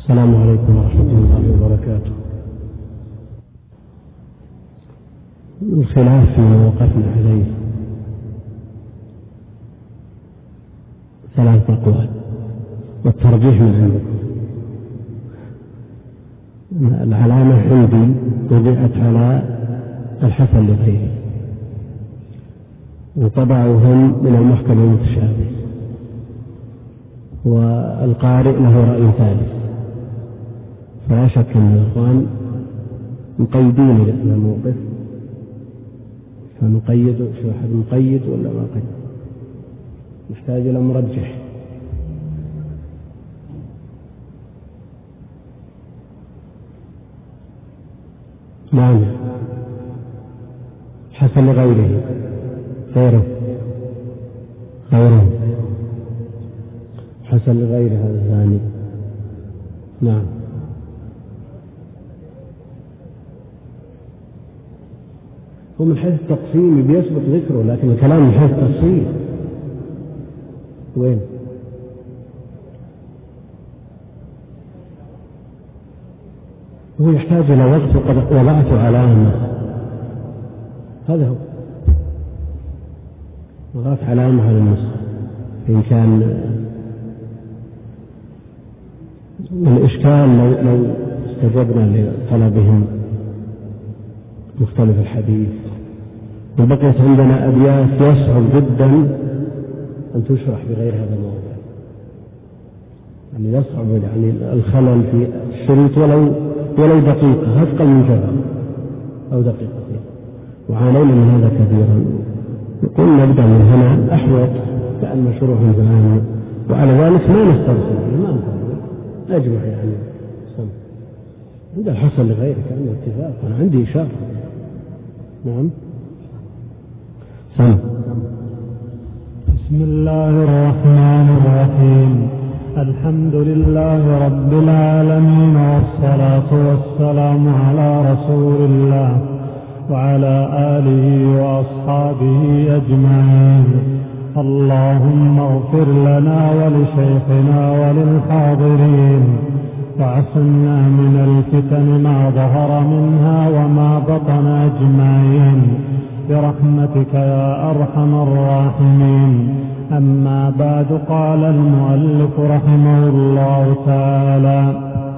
السلام عليكم ورحمة الله وبركاته. الخلاف فيما وقفنا عليه 3 أقوال، والترجيح من عندكم. العلامة عندي وضعت على الحسن لغيره، وطبعهم من المحكم المتشابه، والقارئ له رأي ثالث. فلا شك أن الإخوان مقيدين لهذا الموقف، فنقيد شو أحد مقيد ولا ما قيد؟ نحتاج إلى مرجح. نعم، حسن لغيره غيره حسن لغيره هذا الثاني. نعم، هو من حيث التقسيم بيسبق ذكره، لكن الكلام من حيث التفصيل وين؟ هو يحتاج إلى وقت، وقد وضعت علامة. هذا هو، وضعت علامة على النص. إن كان الإشكال لو استجبنا لطلبهم مختلف الحديث، وبقيت عندنا أبيات يصعب جدا أن تشرح بغير هذا الموضوع، يعني يصعب يعني الخلل في الشريط ولو دقيقة، أثقل من جبل أو دقيقتين، وعانينا من هذا كثيرا. نقول نبدأ من هنا أحوط، لأن مشروع الآن، وعلى ذلك ما نسترسل فيه، ما نفضل أجمع يعني عند الحسن لغيره كان اتفاق. أنا عندي إشارة. نعم. بسم الله الرحمن الرحيم. الحمد لله رب العالمين، والصلاة والسلام على رسول الله وعلى آله وأصحابه أجمعين. اللهم اغفر لنا ولشيخنا وللحاضرين، وعصمنا من الفتن ما ظهر منها وما بطن أجمعين برحمتك يا أرحم الراحمين. أما بعد، قال المؤلف رحمه الله تعالى: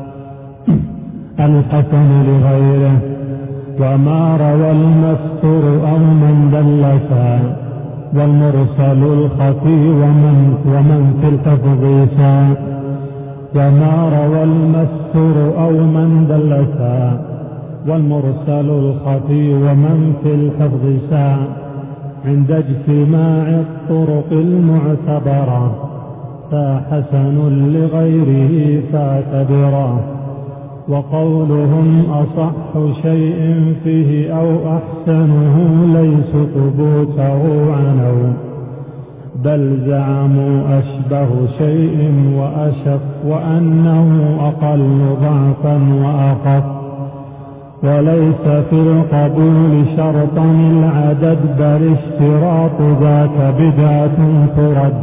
الحسن لغيره، وما روى المستور أو من دلسا، والمرسل الخفي ومن في الحفظ ساء. وما روى المستور أو من دلسا، والمرسل الخفي ومن في الحفظ ساء، عند اجتماع الطرق المعتبرة، فحسن لغيره فاعتبرا. وقولهم أصح شيء فيه أو أحسنه ليس ثبوته عنوا، بل زعموا أشبه شيء وأشف، وأنه أقل ضعفا وأخف. وليس في القبول شرطا العدد، بل اشتراط ذاك بدعة ترد.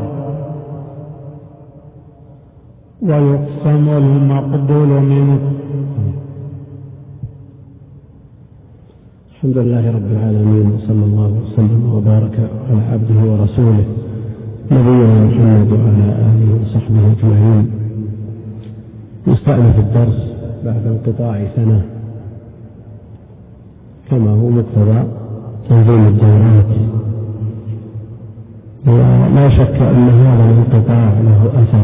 ويقسم المقبول منه. الحمد لله رب العالمين، وصلى الله وسلم وبارك على عبده ورسوله نبينا محمد وعلى آله وصحبه أجمعين. نستأنف الدرس بعد انقطاع سنة، كما هو مقتضى تنظيم الدورات، ولا شك أن هذا الانقطاع له أثر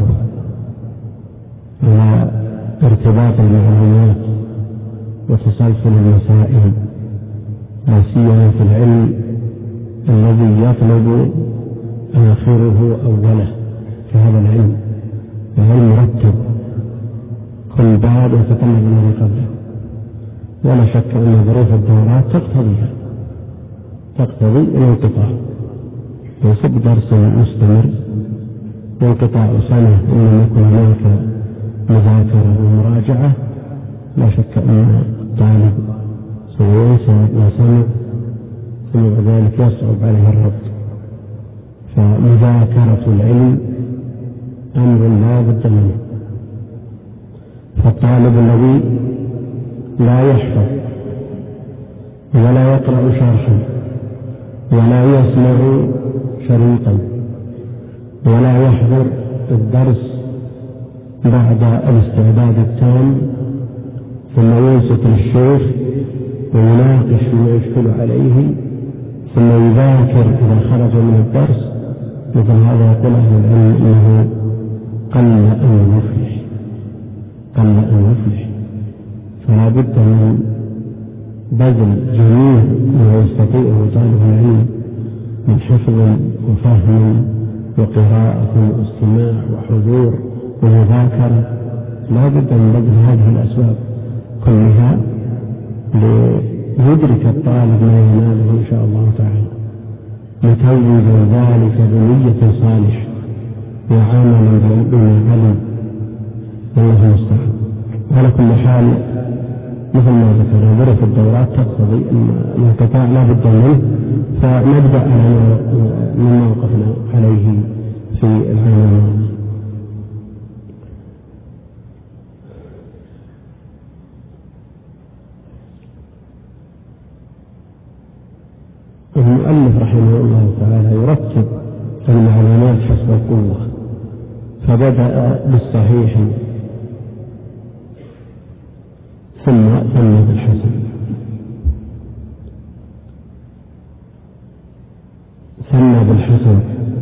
على ارتباط المعلومات وتسلسل المسائل، لا سيما في العلم الذي يطلب آخره أوله. في هذا العلم مرتب، كل باب يتطلب الذي قبله، ولا شك أن ظروف الدورات تقتضي الانقطاع. يصب درس مستمر وانقطاع سنة إن لم يكن هناك مذاكرة ومراجعة، لا شك أن الطالب سينسى ما سمع، ثم بعد ذلك يصعب عليه الربط. فمذاكرة العلم أمر لا بد منه. الطالب الذي لا يحفظ ولا يقرأ شرحا ولا يسمع شريطا ولا يحضر الدرس بعد الاستعداد التام، ثم ينصت للشيخ ويناقش ما يشكل عليه، ثم يذاكر إذا خرج من الدرس، مثل هذا يقول أهل العلم إنه قل أن يفلح. فلا بد من بذل جميع ما يستطيعه طالب العلم من حفظ وفهم وقراءة واستماع وحضور ومذاكرة. لا بد من بذل هذه الأسباب كلها ليدرك الطالب ما يناله إن شاء الله تعالى، متوجا ذلك بنية صالحة وعملا بما علم، والله المستعان. على كل حال مثل ما ذكرنا ظروف الدورات تقتضي أن الانقطاع لا بد منه، فنبدأ مما وقفنا عليه في العام الماضي. المؤلف رحمه الله تعالى يرتب المعلومات حسب القوة، فبدأ بالصحيح ثم بالحسن، ثم بالحسن،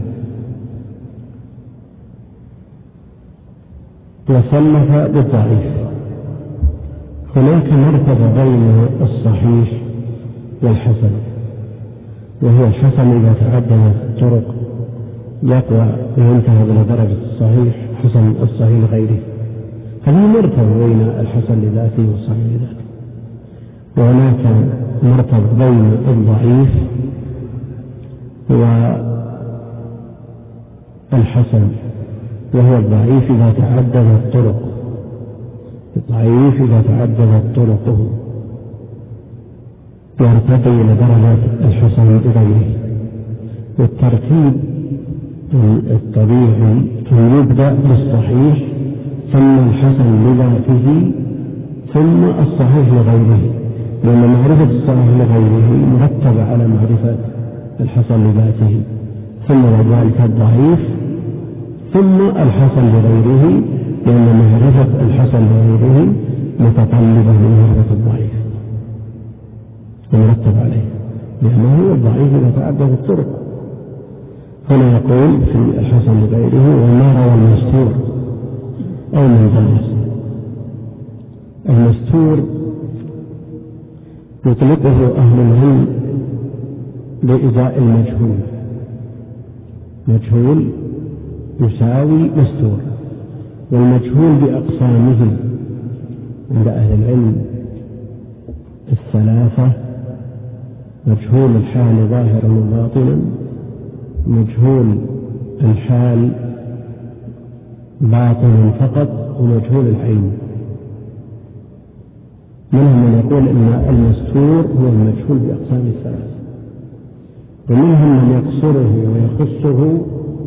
وصنف بالضعيف. هناك مرتبة بين الصحيح والحسن، وهي الحسن إذا تعددت الطرق يقوى وينتهي إلى درجة الصحيح، حسن الصحيح لغيره. هذه مرتبة بين الحسن لذاته والصحيح لذاته. وهناك مرتبة بين الضعيف والحسن، وهو الضعيف إذا تعددت طرقه، الضعيف إذا تعددت طرقه يرتقي إلى درجة الحسن لغيره. والترتيب الطبيعي أن يبدأ بالصحيح ثم الحسن لذاته ثم الصحيح لغيره، لأن معرفة الصحيح لغيره مرتبة على معرفة الحسن لذاته، ثم بعد ذلك الضعيف ثم الحسن لغيره، لأن معرفة الحسن لغيره متطلبة لمعرفة الضعيف ومرتب عليه، لأنه هو الضعيف إذا تعدد الطرق. هنا يقول في الحسن لغيره وما روى المستور أو من ضلس. المستور يطلقه أهل العلم لإزاء المجهول، مجهول يساوي مستور، والمجهول بأقسامه عند أهل العلم الثلاثة: مجهول الحال ظاهرا وباطنا، مجهول الحال باطنا فقط، ومجهول العين. منهم من يقول إن المستور هو المجهول بأقسام الثلاث، ومنهم من يقصره ويخصه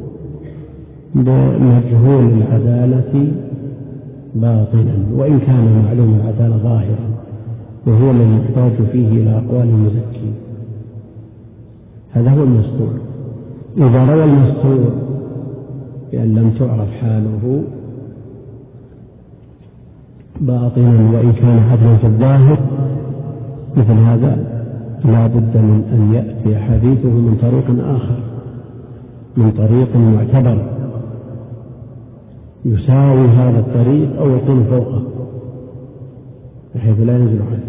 بمجهول العدالة باطنا، وإن كان معلوم العدالة ظاهرا، وهو من يحتاج فيه إلى أقوال المزكين. هذا هو المستور. إذا روى المستور بأن لم تعرف حاله باطنا وإن كان عدلا في الظاهر، مثل هذا لا بد من أن يأتي حديثه من طريق آخر، من طريق معتبر يساوي هذا الطريق أو يكون فوقه بحيث لا ينزل عنه.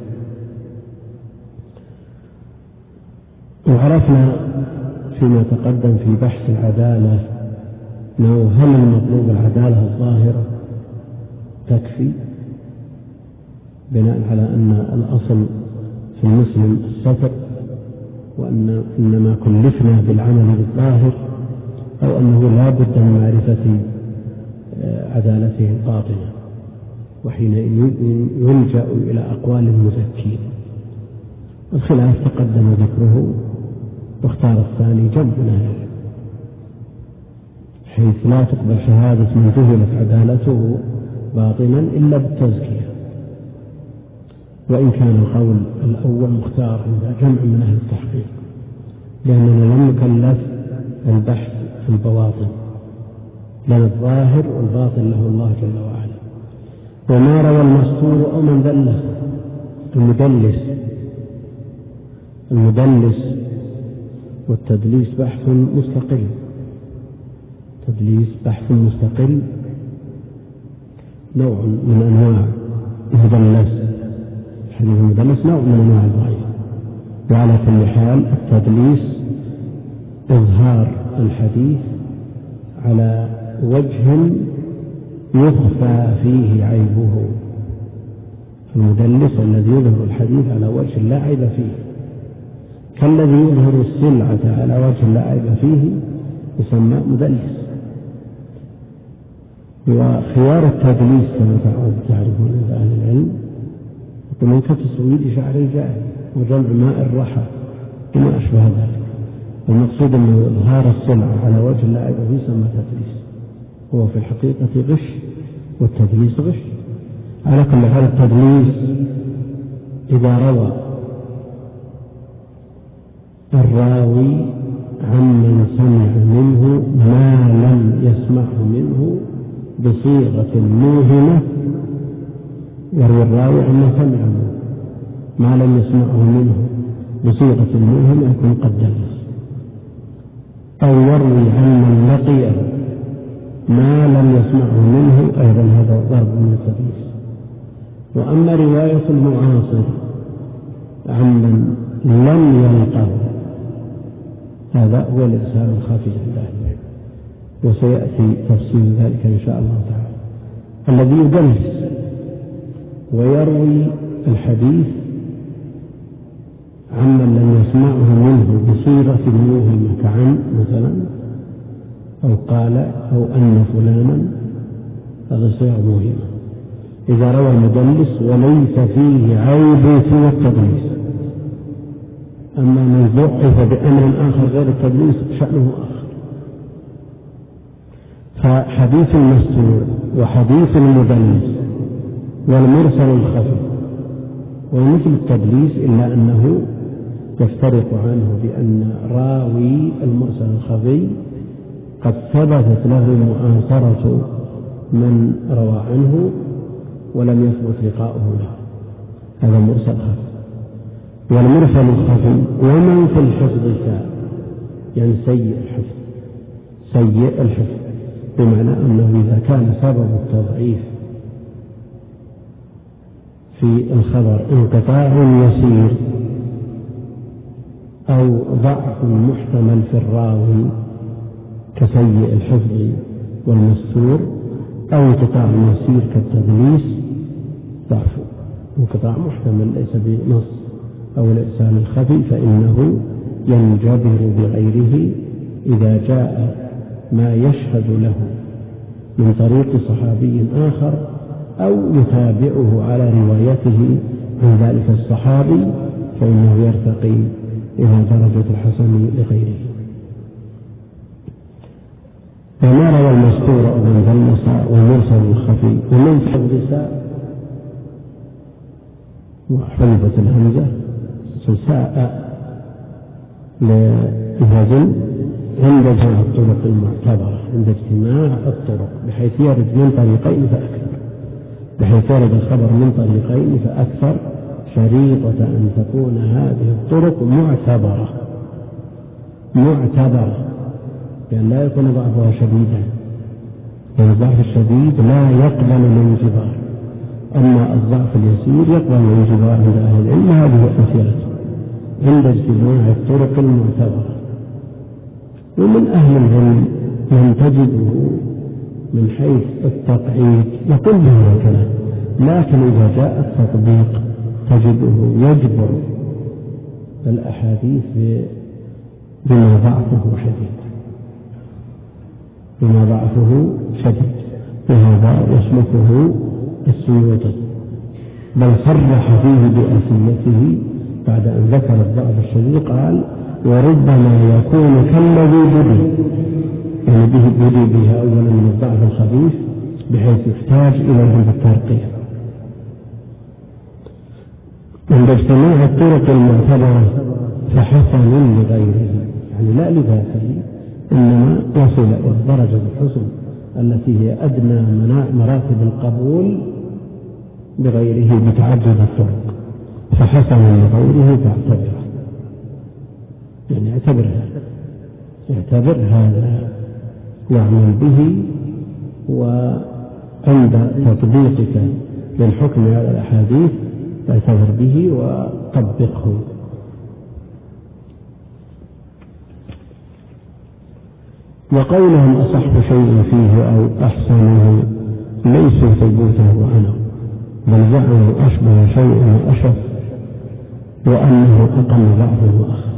وعرفنا فيما تقدم في بحث العدالة أنه هل المطلوب العدالة الظاهرة تكفي، بناء على أن الأصل في المسلم الستر، وأن إنما كلفنا بالعمل بالظاهر، أو أنه لا بد من معرفة عدالته الباطنة، وحينئذ يلجأ إلى أقوال المزكين. الخلاف تقدم ذكره، واختار الثاني جنبنا، حيث لا تقبل شهادة من جهلت عدالته باطنا إلا بالتزكية، وإن كان القول الأول مختار عند جمع من أهل التحقيق، لأننا لم نكلف البحث في البواطن، لأن الظاهر والباطن له الله جل وعلا. وما روى المستور أو من دله، المدلس والتدليس بحث مستقل، تدليس بحث مستقل نوع من أنواع المدلس، الحديث المدلس نوع من أنواع الضعيف. وعلى كل حال التدليس إظهار الحديث على وجه يخفى فيه عيبه، المدلس الذي يظهر الحديث على وجه لا عيب فيه، كالذي يظهر السلعة على وجه لا عيب فيه يسمى مدلس. وخيار التدليس كما تعرفون عند أهل العلم يقولون كتسويد شعر الجاهل وجمع ماء الرحى وما أشبه ذلك. المقصود أنه إظهار السلعة على وجه لا عيب فيه يسمى تدليس، هو في الحقيقة غش، والتدليس غش. على كل حال التدليس إذا روى الراوي عمن سمع منه ما لم يسمعه منه بصيغة موهمة، يروي الراوي عمن سمع منه ما لم يسمعه منه بصيغة موهمة يكون قد دلس، أو يروي عمن لقيه ما لم يسمعه منه أيضا هذا ضرب من التدليس. وأما رواية المعاصر عمن لم يلقه هذا هو الإرسال الخفي عند أهل العلم، وسيأتي تفصيل ذلك إن شاء الله تعالى. الذي يدلس ويروي الحديث عمن لم يسمعه منه بصيغة موهمة كعن مثلا، أو قال أو أن فلانا، هذا صيغة موهمة. إذا روى المدلس وليس فيه عيب سوى التدليس، أما من ضعف بأمر آخر غير التدليس شأنه آخر. فحديث المستور وحديث المدلس والمرسل الخفي ومثل التدليس، إلا أنه يفترق عنه بأن راوي المرسل الخفي قد ثبتت له مؤاثرة من روى عنه ولم يثبت لقاؤه له، هذا مرسل خفي. والمرسل الخفي ومن في الحفظ ساء، يعني سيء الحفظ، بمعنى أنه إذا كان سبب التضعيف في الخبر انقطاع يسير أو ضعف محتمل في الراوي كسيء الحفظ والمستور، أو انقطاع يسير كالتدليس، ضعف انقطاع محتمل ليس بنص أو الإرسال الخفي، فإنه ينجبر بغيره إذا جاء ما يشهد له من طريق صحابي آخر أو يتابعه على روايته عن ذلك الصحابي، فإنه يرتقي إلى درجة الحسن لغيره. وما روى المستور أو من دلس والمرسل الخفي ومن حدث وحلفت الهمزة ساء لهزم عند جمع الطرق المعتبرة، عند اجتماع الطرق، بحيث يرد من طريقين فأكثر، بحيث يرد الخبر من طريقين فأكثر، شريطة أن تكون هذه الطرق معتبرة لأن لا يكون ضعفها شديدا، لأن الضعف الشديد لا يقبل الانجبار، أما الضعف اليسير يقبل الانجبار عند أهل العلم. هذه أمثلته عند اجتماع الطرق المعتبرة. ومن أهل العلم من تجده من حيث التقعيد يقول بهذا الكلام، لكن إذا جاء التطبيق تجده يجبر الأحاديث بما ضعفه شديد، وهذا يسلكه السيوطي، بل صرح فيه بأسمته بعد أن ذكر الضعف الشديد قال: وربما يكون كالذي بدي، يعني بدي بها أولا من الضعف الخبيث، بحيث يحتاج إليه في الترقية. عند اجتماع الطرق المعتبرة فحسن لغيره، يعني لا لذاته، إنما يصل إلى درجة الحسن التي هي أدنى مراتب القبول بغيره بتعدد الطرق، فحسن لغيره فاعتبره، يعني اعتبر هذا واعمل به، وعند تطبيقك للحكم على الأحاديث اعتبر به وطبقه. وقولهم أصح شيء فيه أو أحسنه ليس ثبوته عنه، بل زعموا أشبه شيء وأشف، وأنه أقل ضعف وأخف.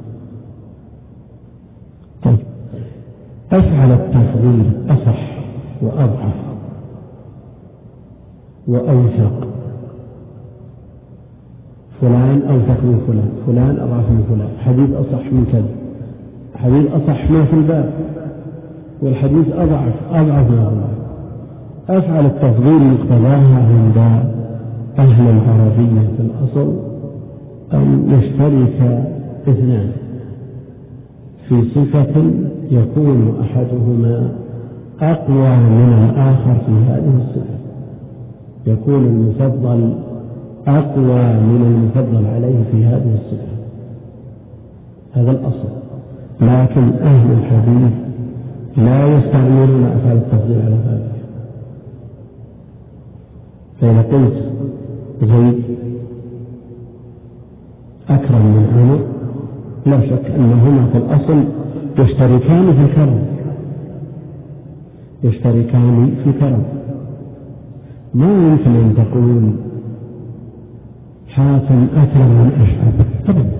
طيب، أفعل التفضيل أصح وأضعف وأوثق، فلان أوثق من فلان، فلان أضعف من فلان، حديث أصح من كذا، حديث أصح ما في الباب، والحديث أضعف ما هو. أفعل التفضيل مقتضاها عند أهل العربية في الأصل أن يشترك اثنان في صفة يكون أحدهما أقوى من الآخر في هذه الصفة، يكون المفضل أقوى من المفضل عليه في هذه الصفة، هذا الأصل. لكن أهل الحديث لا يستعملون أفعال التفضيل على ذلك. فإذا قلت زيد أكرم من عمر، لا شك أنهما في الأصل يشتركان في الكرم، ما يمكن أن تقول حاتم أكرم من أشعب أبدا،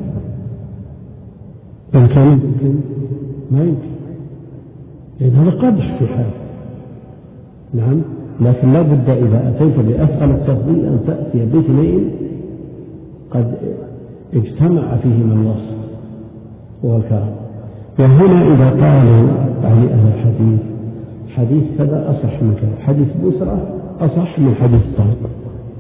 يمكن؟ ما يمكن، لأن هذا قدح في حال. نعم، لكن لا بد إذا أتيت بأفعل التفضيل أن تأتي باثنين قد اجتمع فيهما الوصف والكرم. وهنا إذا قالوا يعني أهل الحديث حديث كذا أصح من كذا، حديث بسرة أصح من حديث طلق،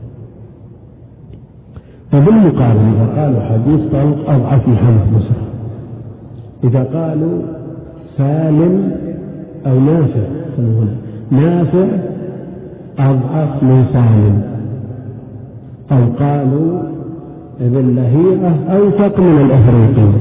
وبالمقابل إذا قالوا حديث طلق أضعف من حديث بسرة، إذا قالوا سالم أو نافع، نافع أضعف من سالم، أو قالوا ابن لهيعة أوثق من الأفريقي،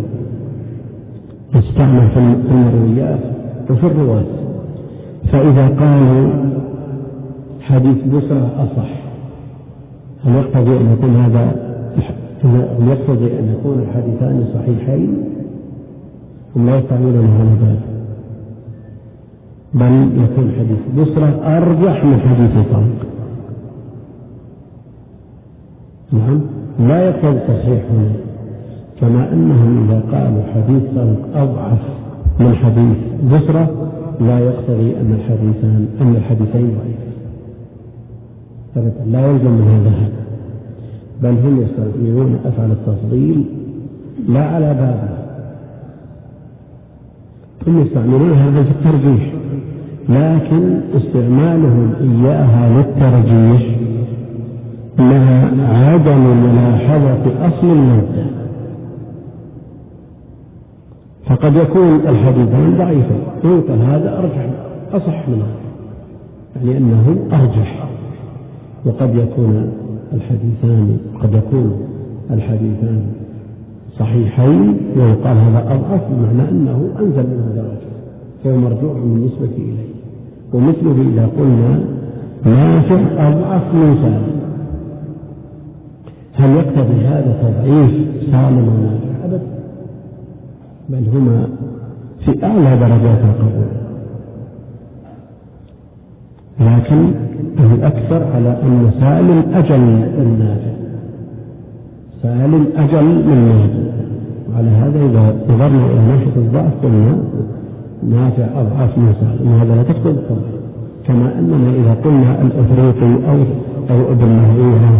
يستعمل في المرويات وفي الرواة. فإذا قالوا حديث بسرة أصح، هل يقتضي أن يكون يقتضي أن يكون الحديثان صحيحين؟ هم لا يستعملون هذا ذلك، بل يكون حديث بسرة أرجح من حديث طلق. نعم، لا يقتضي التصحيح هنا، كما أنهم إذا قالوا حديث طلق أضعف من حديث بسرة لا يقتضي أن الحديثين ضعيف، لا يلزم من هذا، بل هم يستعملون أفعل التفضيل لا على بابه، هم يستعملونها في الترجيح، لكن استعمالهم إياها للترجيح مع عدم ملاحظة أصل المادة، فقد يكون الحديثان ضعيفا يقول هذا أرجح أصح منه، يعني أنه أرجح، وقد يكون الحديثان صحيحين ويقال هذا أضعف، بمعنى أنه أنزل منه درجة فهو مرجوع بالنسبة إليه. ومثله إذا قلنا نافع أضعف من سالم، هل يقتضي هذا تضعيف سالم ونافع؟ أبدا، بل هما في أعلى درجات القبول، لكن الأكثر على أن سالم أجل من نافع، سالم أجل من نافع. وعلى هذا إذا نظرنا إلى ناحية الضعف قلنا نافع أضعف من سالم، وهذا لا تقتضي التضعيف. كما أننا إذا قلنا الأفريقي أو ابن لهيعة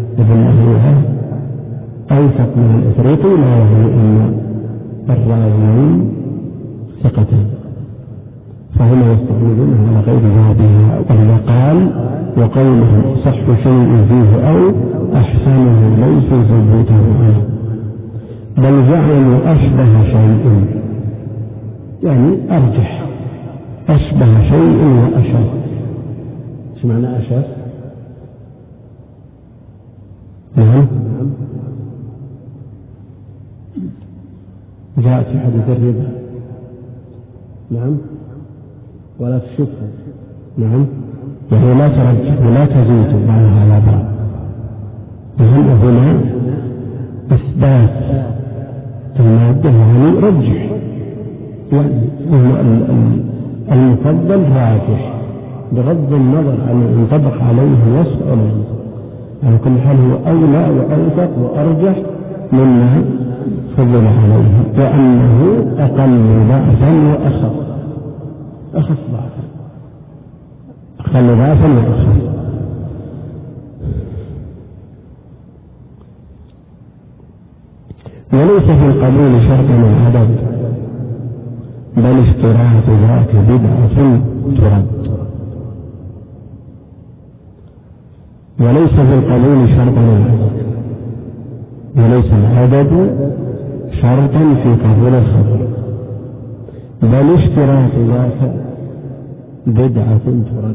أوثق من الأفريقي لا يعني أن الراويين ثقتين، فهم يستعملونها على غير ذاتها، ولذا قال وقوله صح شيء فيه أو أحسنه ليس ثبوته عنه، بل جعلوا أشبه شيء، يعني أرجح، أشبه شيء وأشد. ايش معنى أشد؟ نعم جاءت في حديث الربا، نعم، ولا تشبه، نعم، يعني لا ترجح ولا تزيد بعضها على بعض. وهم هنا إثبات المادة، يعني رجح، يعني المفضل راجح بغض النظر عن ينطبق عليه الوصف أو لا ينطبق. على كل حال هو أولى وأوثق وأرجح مما فضل عليه، وأنه أقل ضعفا وأخف ضعفا، أقل ضعفا وأخف. وليس في القبول شرط العدد، بل اشتراط ذاك بدعة ترد. وليس في القبول شرط العدد، وليس العدد شرطا في قبول الخبر، بل اشتراط ذاك بدعة ترد.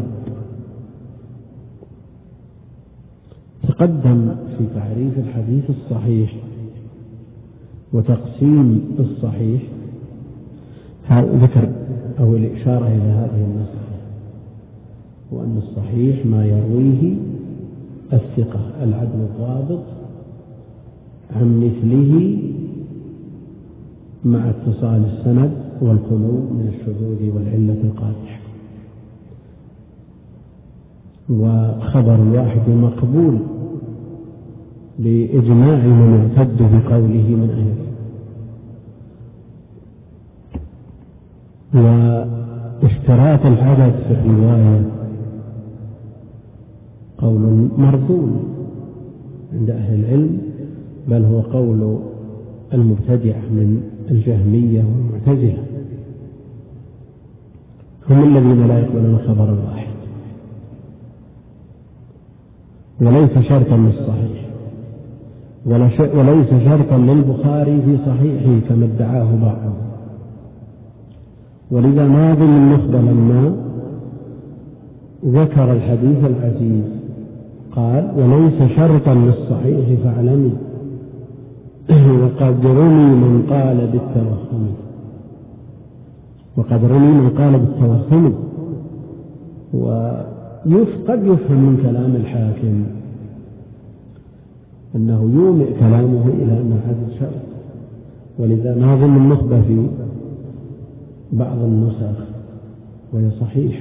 تقدم في تعريف الحديث الصحيح وتقسيم الصحيح ذكر أو الإشارة إلى هذه المسألة، وأن الصحيح ما يرويه الثقة العدل الضابط عن مثله مع اتصال السند والخلو من الشذوذ والعلة القادحة. وخبر الواحد مقبول لإجماع من اعتد بقوله من أهله. واشتراط العدد في الرواية قول مردود عند أهل العلم، بل هو قول المبتدعة من الجهمية والمعتزلة، هم الذين لا يقبلون خبر الواحد. وليس شرطا للصحيح وليس شرطا للبخاري في صحيحه كما ادعاه بعضهم. ولذا ناظم النخبة لما ذكر الحديث العزيز قال وليس شرطا للصحيح فاعلمي وقد رمي من قال بالتوهم، وقد يفهم من كلام الحاكم أنه يومئ كلامه إلى أن هذا شرط. ولذا ناظم النخبة في بعض النسخ وهي صحيح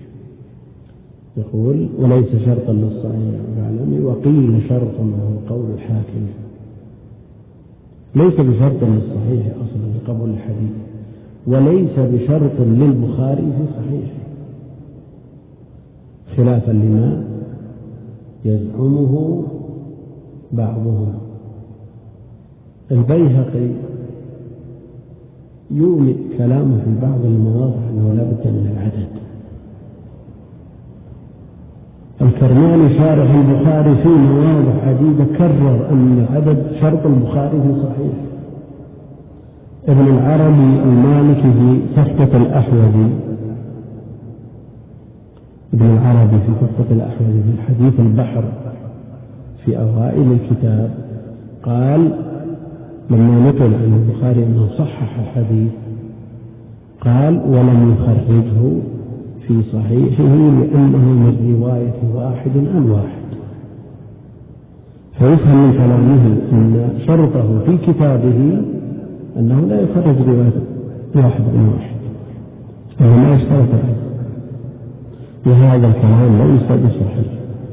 يقول وليس شرطا للصحيح فاعلمي، وقيل شرطا وهو قول الحاكم. ليس بشرط للصحيح أصلا لقبول الحديث، وليس بشرط للبخاري في صحيحه، خلافا لما يزعمه بعضهم. البيهقي يومئ كلامه في بعض المواضع أنه لا بد من العدد. الكرماني شارح البخاري في مواضع عديدة كرر أن العدد شرط البخاري في صحيح. ابن العربي المالكي في تحفة الأحوذي، ابن العربي في تحفة الأحوذي في حديث البحر في أوائل الكتاب قال لما نقل عن البخاري أنه صحح الحديث قال ولم يخرجه في صحيحه لأنه من رواية واحد عن واحد. فيفهم من كلامه أن شرطه في كتابه أنه لا يخرج رواية واحد عن واحد، وما يشترط عنه، وهذا الكلام ليس بصحيح.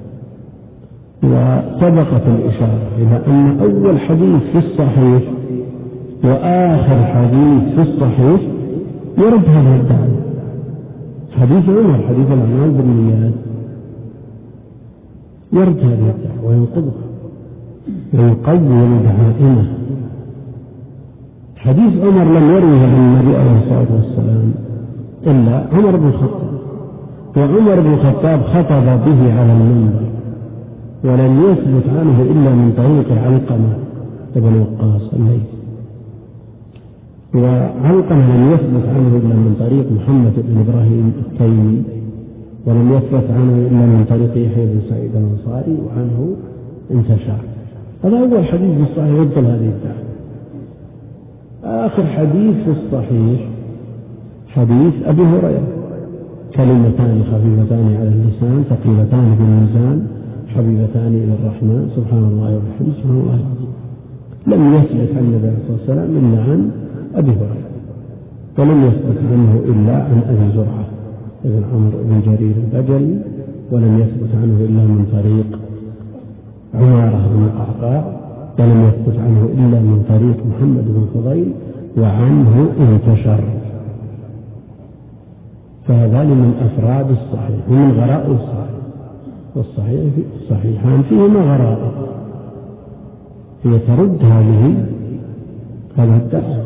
وسبقت الإشارة إلى أن أول حديث في الصحيح وآخر حديث في الصحيح يرد هذا الدعوة. حديث عمر حديث الأعمال بالنيات يرد هذه الدعوة وينقضها ويقوم دعائمه. حديث عمر لم يروه عن النبي عليه الصلاة والسلام إلا عمر بن الخطاب، وعمر بن الخطاب خطب به على المنبر ولم يثبت عنه إلا من طريق علقمة بن وقاص الليثي، وعلقمة لم يثبت عنه إلا من طريق محمد بن إبراهيم التيمي، ولم يثبت عنه إلا من طريق يحيى بن سعيد الأنصاري، وعنه انتشر. هذا أول حديث في الصحيح يبطل هذه الدعوة. آخر حديث في الصحيح حديث أبي هريرة: كلمتان خفيفتان على اللسان ثقيلتان في الميزان حبيبتان إلى الرحمن سبحان الله وبحمده سبحان الله العظيم. لم يثبت عن النبي صلى الله عليه وسلم إلا عن أبي هريرة، ولم يثبت عنه إلا عن أبي زرعة ابن عمرو بن جرير البجلي، ولم يثبت عنه إلا من طريق عمارة بن القعقاع، ولم يثبت عنه إلا من طريق محمد بن فضيل، وعنه انتشر. فهذان من أفراد الصحيح ومن غرائب الصحيح، والصحيحان فيهما غرائب هي ترد هذه الدعوة.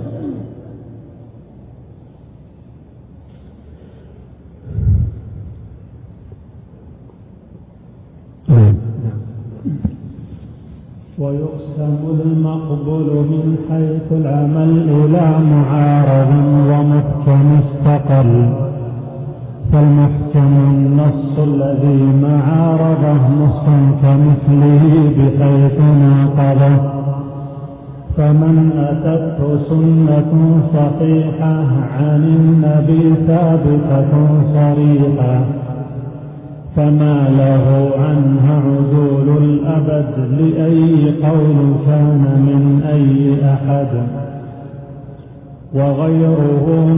ويقسم المقبول من حيث العمل إلى معارض ومحكم استقل، فالمحكم النص الذي معارضه نص كمثله بحيث ناقضه، فمن أتته سنة صحيحة عن النبي ثابتة صريحة فما له عنها عدول الأبد لأي قول كان من أي أحد، وغيره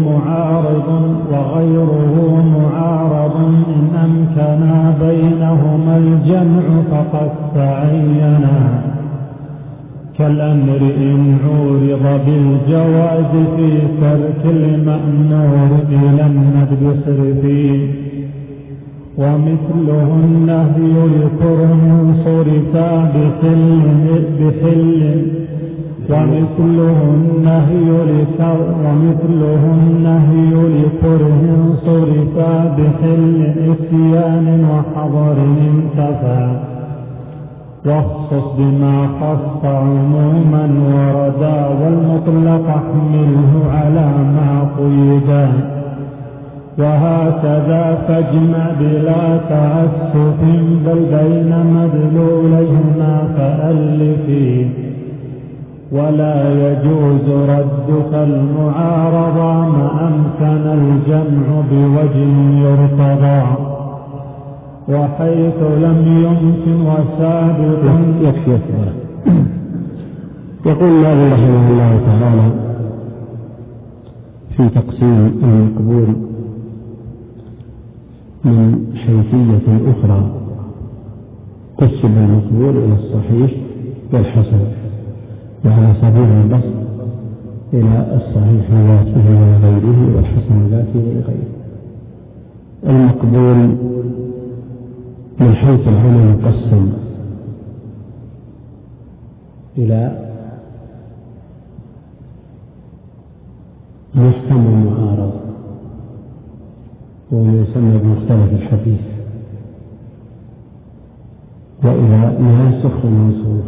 معارض إن أمكن بينهما الجمع فقد تعينا، كالأمر إن عورض بالجواز في ترك المأمور إلى الندب صرفي، ومثله النهي لكره صرفا بحل ومثله النهي لكره صرفا بحل إتيان وحضر انتفى، واخصص بما خص عموما وردا، والمطلق احمله على ما قيدا، وهكذا فاجمع بلا تعسف بل بين مدلوليهما فألفي، ولا يجوز ردك المعارضة ما أمكن الجمع بوجه يرتضى، وحيث لم يمكن وثابت يكفي أكبر. يقول الله رحمه الله تعالى في تقسيم المقبول من حيثية أخرى: قسم المقبول إلى الصحيح والحسن، وعلى سبيل البسط إلى الصحيح لذاته ولغيره والحسن لذاته ولغيره. المقبول من حيث العمل يقسم إلى محكم ومعارض، وهو يسمى بمختلف الحديث، وإلى ناسخ ومنسوخ،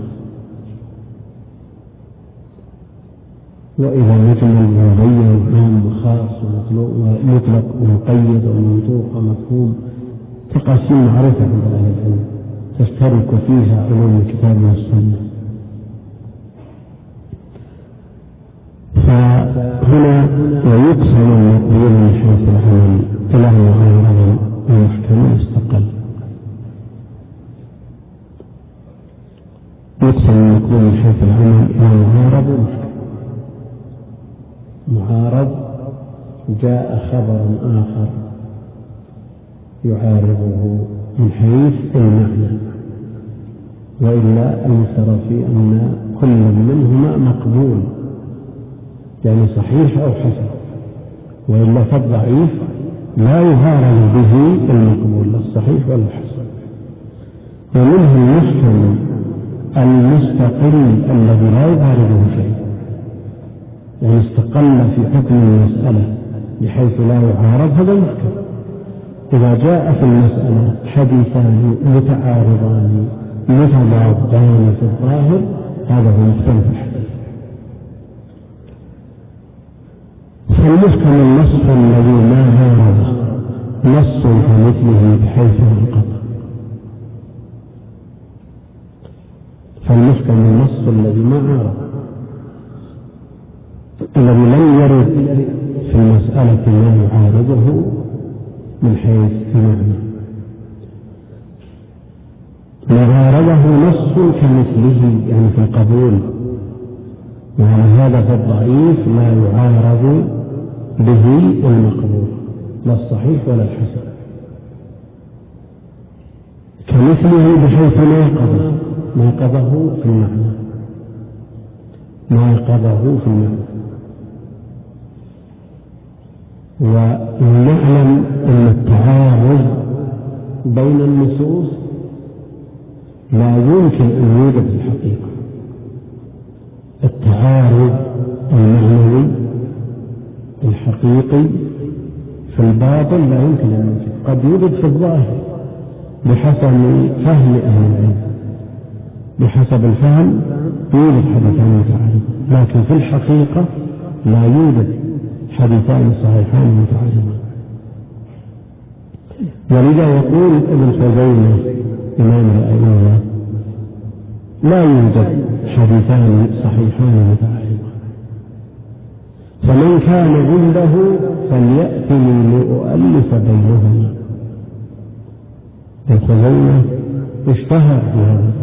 وإلى مجمل ومبين عام وخاص ومطلق ومقيد ومنطوق ومفهوم. تقاسيم معروفة عند أهل العلم تشترك فيها علوم الكتاب والسنة. فهنا ويقسم المقبول من حيث العمل إلى معارض ومحكم استقل. يقسم المقبول من حيث العمل إلى معارض ومحكم. معارض جاء خبر آخر يعارضه من حيث المعنى، وإلا المفترض في أن كل منهما مقبول، يعني صحيح أو حسن، وإلا فالضعيف لا يعارض به المقبول الصحيح ولا الحسن. ومنه المحكم المستقل الذي لا يعارضه شيء، يعني استقل في حكم المسألة بحيث لا يعارض هذا محكم. إذا جاء في المسألة حديثان متعارضان متضادان في الظاهر هذا هو مختلف الحديث. فالمحكم النص الذي ما عارض نص كمثله بحيث القطع. فالمحكم النص الذي ما عارض الذي لم يرد في المسألة ما يعارضه من حيث المعنى. معارضه نص كمثله يعني في القبول، وعلى هذا فالضعيف لا يعارض به المقبول لا الصحيح ولا الحسن. كمثله بحيث ناقضه في المعنى، ناقضه في المعنى. ونعلم أن التعارض بين النصوص لا يمكن أن يوجد في الحقيقة. التعارض المعنوي الحقيقي في الباطن لا يمكن أن يوجد، قد يوجد في الظاهر بحسب فهم أهل العلم، بحسب الفهم يوجد حديثان متعارضان، لكن في الحقيقة لا يوجد حديثان صحيحان متعارضان. ولذا يقول ابن خزيمة إمام الأئمة لا يوجد حديثان صحيحان متعارضان، فمن كان عنده فليأتني لأؤلف بينهما. ابن خزيمة اشتهر بهذا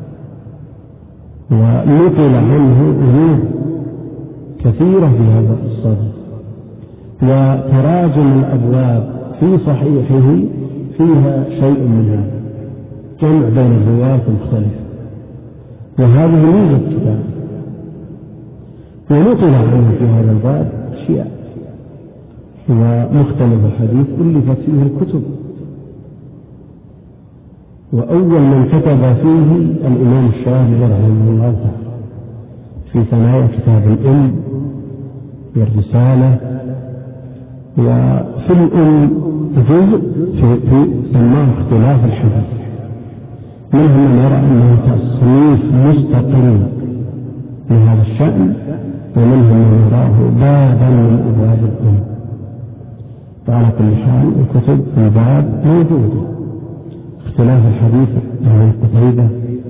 ونقل عنه أمور كثيرة في هذا الصدد، وتراجم الأبواب في صحيحه فيها شيء من هذا، جمع بين الروايات المختلفة، وهذه ميزة الكتاب. ونقل عنه في هذا الباب أشياء، ومختلف الحديث ألفت فيه الكتب، وأول من كتب فيه الإمام الشافعي رحمه الله تعالى في ثنايا كتاب الأم والرسالة. وفي الأم جزء في سماه اختلاف الحديث، منهم من يرى أنه تصنيف مستقل لهذا الشأن، ومنهم من يراه بابا من أبواب الأم. وعلى كل حال الكتب في الباب موجودة، اختلاف الحديث عن قتيبة،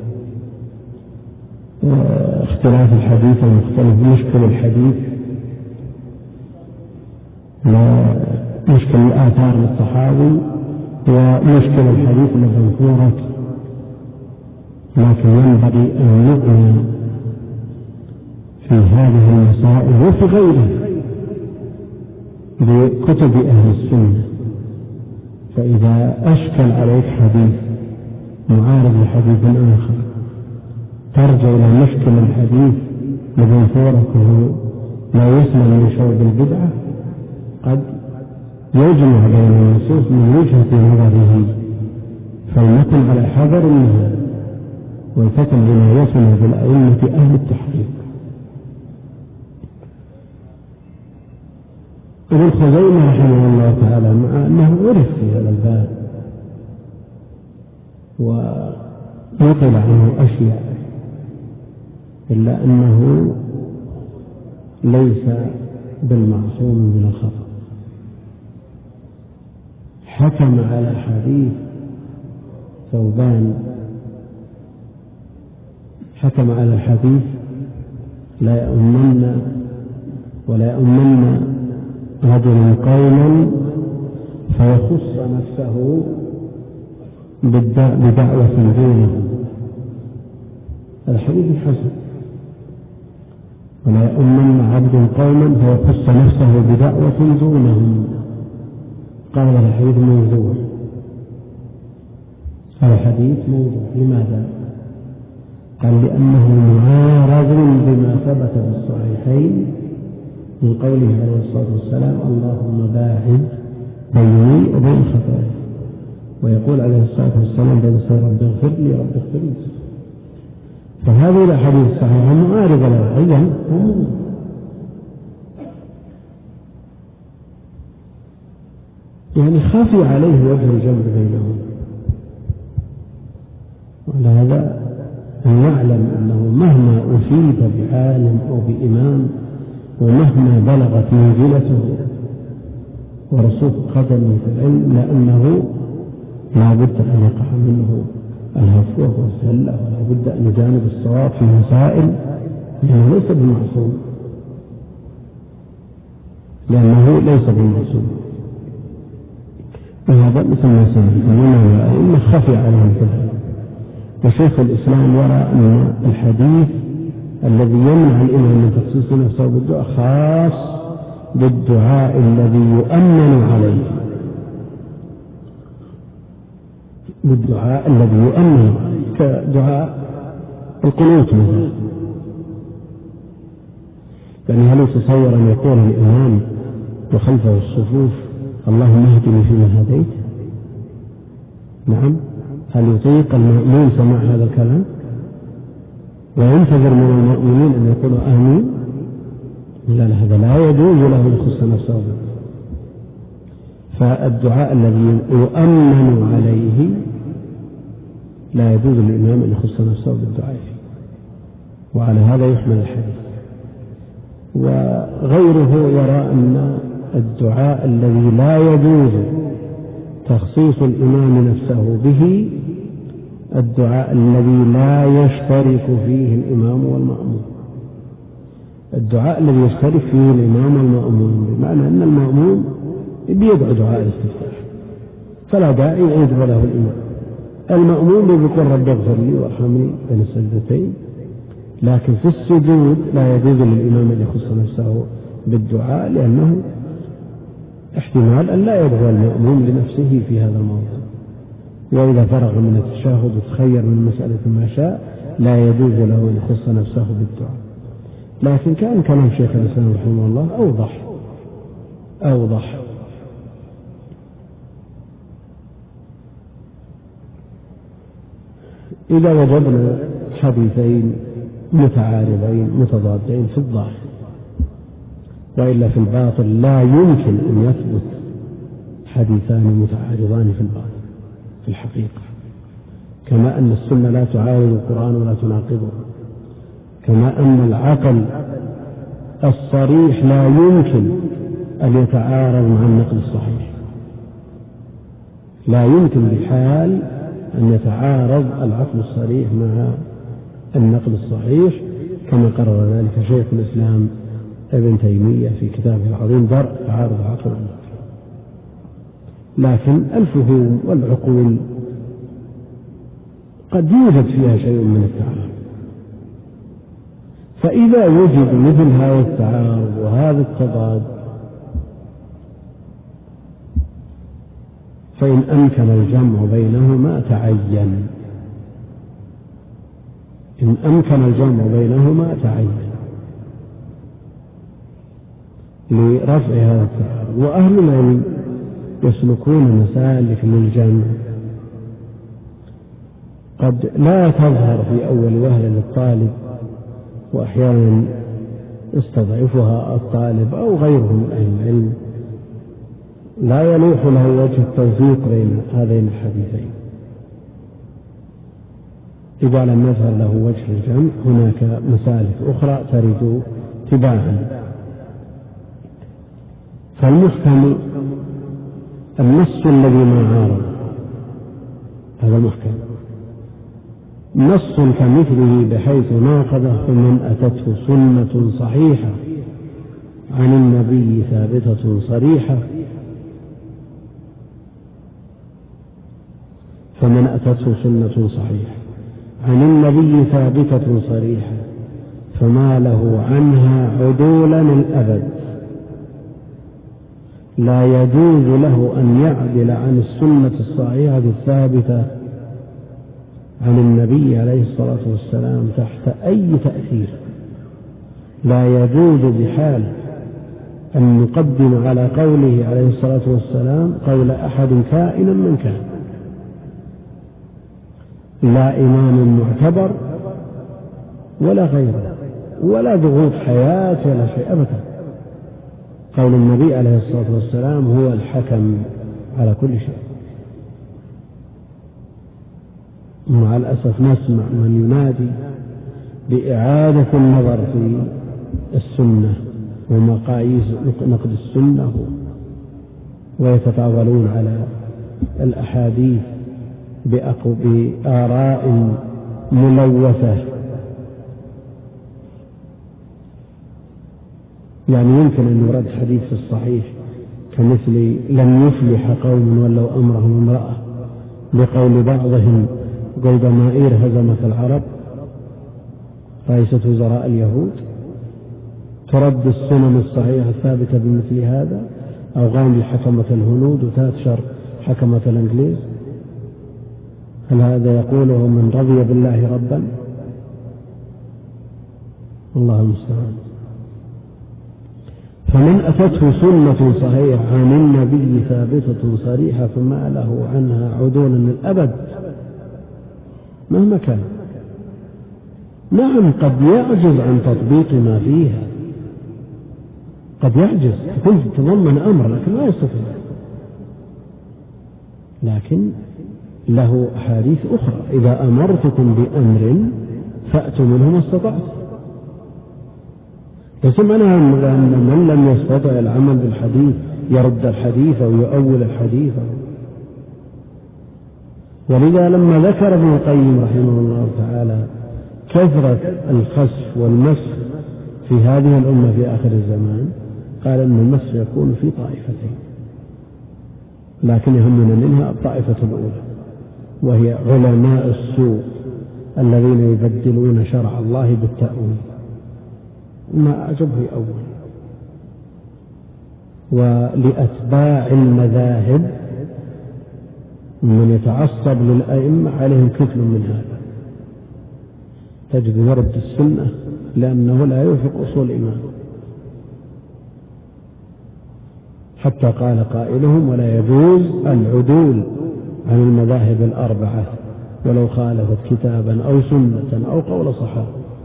اختلاف الحديث المختلف، مشكل الحديث، مشكل الآثار للصحابي، ومشكل الحديث المذكورة. لكن ينبغي أن نؤمن في هذه المسائل وفي غيرها بكتب أهل السنة. فإذا أشكل عليك حديث معارض لحديث آخر ترجع إلى مشكل الحديث مذكورة لا يسلم من شوب البدعة، قد يجمع بين النصوص من وجهة نظره، فلنكن على حذر منها، ولتكن عنايتنا بالأئمة أهل التحقيق. ابن خزيمة رحمه الله تعالى مع أنه عرف في هذا الباب ونقل عنه أشياء، إلا أنه ليس بالمعصوم من الخطأ. حكم على حديث ثوبان، حكم على الحديث لا يؤمن ولا يؤمن رجل قوما فيخص نفسه بدعوة دونه، الحديث الحسن. ولا يؤمن عبد قوما فيخص نفسه بدعوة دونهم، قال الحديث موضوع. هذا الحديث موضوع. لماذا؟ قال لأنه معارض بما ثبت في الصحيحين من قوله عليه الصلاة والسلام اللهم باعد بيني وبين خطاياي، ويقول عليه الصلاة والسلام بين رب اغفر لي رب اغفر لي. فهذه الأحاديث الصحيحة معارضة له. يعني خفي عليه وجه الجمع بينهم. وعلى هذا نعلم أنه مهما أفيد بعالم أو بإمام ومهما بلغت منزلته ورسوخ قدمه في العلم لأنه لا بد أن يقع منه الهفوة والزلة، ولا بد أن يجانب الصواب في مسائل لأنه ليس بالمعصوم، وهذا مثل ما سمعتم الأئمة خفي عليهم كذا. وشيخ الإسلام يرى أن الحديث الذي يمنع الإمام من تخصيص نفسه بالدعاء خاص بالدعاء الذي يؤمن عليه، بالدعاء الذي يؤمن كدعاء القنوت مثلا. يعني هل يتصور أن يقول الإمام وخلفه الصفوف اللهم اهدني فيمن هديت؟ نعم. هل يطيق المؤمن سماع هذا الكلام وينتظر من المؤمنين أن يقولوا آمين؟ لا، هذا لا يجوز له أن يخص نفسه به. فالدعاء الذي يؤمن عليه لا يجوز للإمام أن يخص نفسه بالدعاء فيه، وعلى هذا يحمل الحديث. وغيره يرى أن الدعاء الذي لا يجوز تخصيص الإمام نفسه به الدعاء الذي لا يشترك فيه الإمام والمأموم. الدعاء الذي يشترك فيه الإمام والمأموم بمعنى أن المأموم بيدعو دعاء الاستفتاح فلا داعي أن يدعو له الإمام. المأموم بيقول رب اغفر لي وارحمني بين السجدتين، لكن في السجود لا يجوز للإمام أن يخص نفسه بالدعاء لأنه احتمال أن لا يدعو المأموم لنفسه في هذا الموضوع، وإذا فرغ من التشهد وتخير من مسألة ما شاء لا يجوز له أن يخص نفسه بالدعاء. لكن كان كلام شيخ الإسلام رحمه الله أوضح. إذا وجدنا حديثين متعارضين متضادين في الظاهر، وإلا في الباطل لا يمكن أن يثبت حديثان متعارضان في الباطل في الحقيقة، كما أن السنة لا تعارض القرآن ولا تناقضه، كما أن العقل الصريح لا يمكن أن يتعارض مع النقل الصحيح، لا يمكن بحال أن يتعارض العقل الصريح مع النقل الصحيح، كما قرر ذلك شيخ الإسلام ابن تيمية في كتابه العظيم درء تعارض العقل والنقل. لكن الفهوم والعقول قد يوجد فيها شيء من التعارض، فإذا وجد مثل هذا التعارض وهذا التضاد فإن أمكن الجمع بينهما تعين، إن أمكن الجمع بينهما تعين لرفع هذا التعارض. وأهل العلم يسلكون مسالك للجمع قد لا تظهر في أول وهلة للطالب، وأحيانا يستضعفها الطالب أو غيره من أهل العلم، لا يلوح له وجه التوفيق بين هذين الحديثين. إذا لم يظهر له وجه الجمع هناك مسالك أخرى ترد تباعا. فالمحكم النص الذي ما عارض، هذا المحكم نص كمثله بحيث ناقضه فمن أتته سنة صحيحة عن النبي ثابتة صريحة، فمن أتته سنة صحيحة عن النبي ثابتة صريحة فما له عنها عدولا الأبد، لا يجوز له أن يعدل عن السنة الصحيحة الثابتة عن النبي عليه الصلاة والسلام تحت أي تأثير. لا يجوز بحال أن نقدم على قوله عليه الصلاة والسلام قول أحد كائنا من كان، لا إمام معتبر ولا غيره ولا ضغوط حياة ولا شيء أبدا. قول النبي عليه الصلاة والسلام هو الحكم على كل شيء. ومع الأسف نسمع من ينادي بإعادة النظر في السنة ومقاييس نقد السنة، ويتطاولون على الأحاديث بآراء ملوثة. يعني يمكن أن يرد حديث في الصحيح كمثل لن يفلح قوم ولوا أمرهم امرأة، بقول بعضهم قيد مائير هزمت العرب رئيسة وزراء اليهود. ترد السنن الصحيحة الثابتة بمثل هذا، أو غاندي حكمة الهنود وتاتشر حكمة الإنجليز. هل هذا يقوله من رضي بالله ربا؟ الله المستعان. فمن أتته سنة صحيحة عن النبي ثابتة صريحة فما له عنها عدول للأبد مهما كان. نعم قد يعجز عن تطبيق ما فيها، قد يعجز، تكون تتضمن أمر لكن لا يستطيع، لكن له أحاديث أخرى: إذا أمرتكم بأمر فأتوا منه ما استطعتم. فسمعنا أن من لم يستطع العمل بالحديث يرد الحديث أو يؤول الحديث. ولذا لما ذكر ابن القيم رحمه الله تعالى كثرة الخسف والمسخ في هذه الأمة في آخر الزمان، قال أن المسخ يكون في طائفتين، لكن يهمنا منها الطائفة الأولى، وهي علماء السوء الذين يبدلون شرع الله بالتأويل ما أعجبه أول. ولأتباع المذاهب من يتعصب للأئمة عليهم كثل من هذا، تجد يرد السنة لأنه لا يوافق أصول الإيمان، حتى قال قائلهم: ولا يجوز العدول عن المذاهب الأربعة ولو خالفت كتابا أو سنة أو قول صحابة.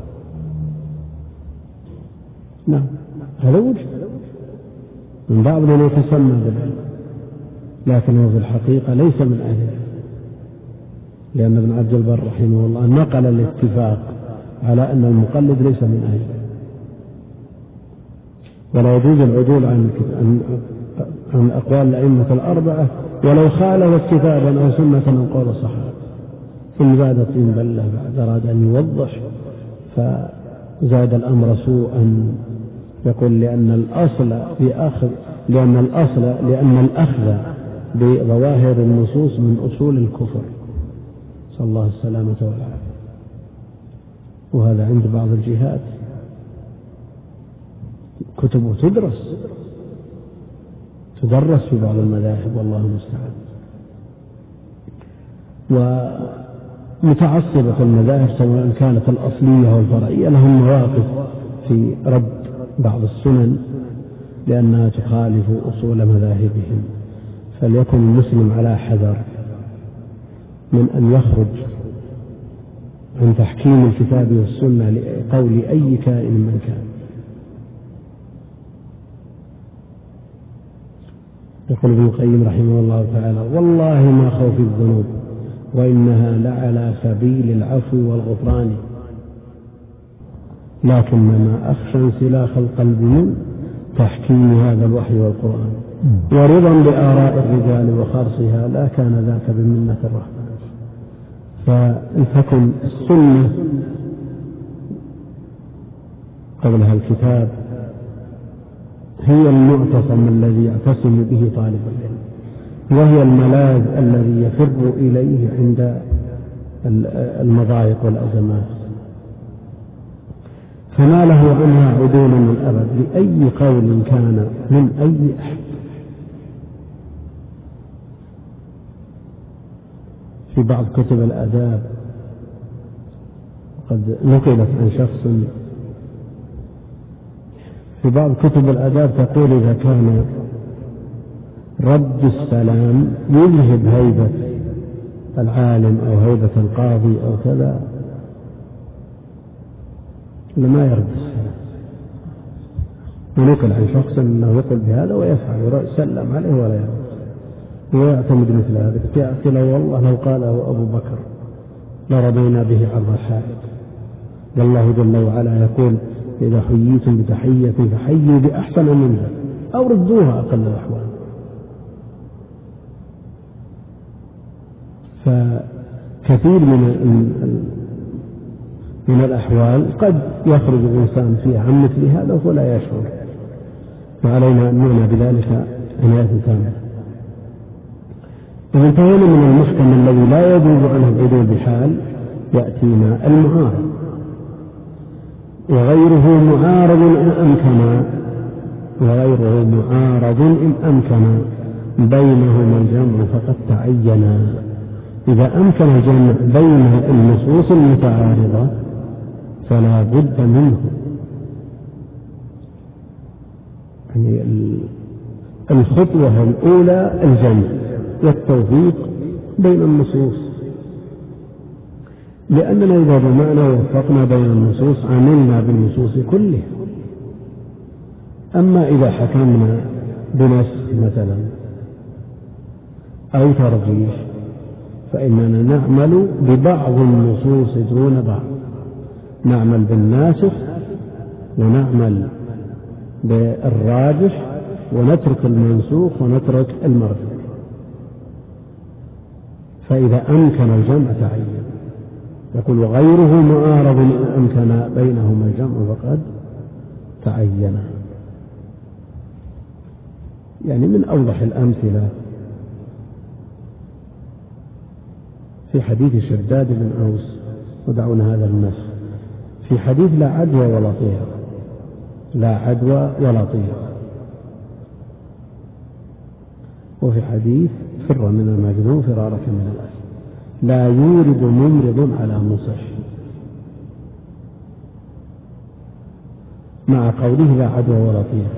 نعم هذا وجه من بعض من يتسمى بالعلم، لكنه في الحقيقة ليس من أهله، لأن ابن عبد البر رحمه الله نقل الاتفاق على أن المقلد ليس من أهله. ولا يجوز العدول عن أقوال الأئمة الأربعة ولو خالفت كتابا أو سنة أو قول الصحابة. إن زاد طين بلة بعد أراد أن يوضح فزاد الأمر سوءا، يقول لأن الأخذ بظواهر النصوص من أصول الكفر، صلى الله السلامة والعافية. وهذا عند بعض الجهات كتبه تدرس في بعض المذاهب، والله المستعان. ومتعصبة المذاهب سواء كانت الأصلية أو الفرعية لهم مواقف في رد بعض السنن لأنها تخالف أصول مذاهبهم. فليكن المسلم على حذر من أن يخرج عن تحكيم الكتاب والسنة لقول أي كائن من كان. يقول ابن القيم رحمه الله تعالى: والله ما خوف الذنوب وإنها لعلى سبيل العفو والغفران، لكن ما أخشى انسلاخ القلب من تحكيم هذا الوحي والقرآن، ورضا بآراء الرجال وخرصها لا كان ذاك بمنة الرحمن. فلتكن السنة قبلها الكتاب هي المعتصم الذي يعتصم به طالب العلم، وهي الملاذ الذي يفر إليه عند المضايق والأزمات. فما له عنها عدول من أبد لأي قول كان من أي أحد. في بعض كتب الآداب قد نقلت عن شخص، في بعض كتب الآداب تقول: إذا كان رد السلام يذهب هيبة العالم أو هيبة القاضي أو كذا لما يرد السلام. ونقل عن شخص أنه يقول بهذا ويفعل، يسلم عليه ولا يرد. ويعتمد مثل هذا. يأتي له والله لو قاله أبو بكر لرمينا به عرض الحائط. والله جل وعلا يقول إذا حييتم بتحية فحيوا بأحسن منها أو ردوها أقل الأحوال. فكثير من الأحوال قد يخرج الإنسان فيها عن مثل هذا وهو لا يشعر، وعلينا أن نعنى بذلك عناية تامة. إذا انتهينا من المحكم الذي لا يجوز عنه العدول بحال، يأتينا المعارض، وغيره معارض إن أمكن، وغيره معارض إن أمكن بينهما الجمع فقد تعينا. إذا أمكن الجمع بين النصوص المتعارضة فلا بد منه. يعني الخطوة الأولى الجمع والتوفيق بين النصوص، لأننا إذا جمعنا ووفقنا بين النصوص عملنا بالنصوص كلها. أما إذا حكمنا بنسخ مثلا أو ترجيح فإننا نعمل ببعض النصوص دون بعض، نعمل بالناسخ ونعمل بالراجح ونترك المنسوخ ونترك المرجوح. فإذا أمكن الجمع تعين. يقول وغيره معارض إن أمكن بينهما الجمع فقد تعين. يعني من أوضح الأمثلة في حديث شداد بن أوس، ودعونا هذا النص، في حديث لا عدوى ولا طير، لا عدوى ولا طير، وفي حديث فر من المجنون فرارك من الأسد، لا يورد ممرض على مصح، مع قوله لا عدوى ولا طير.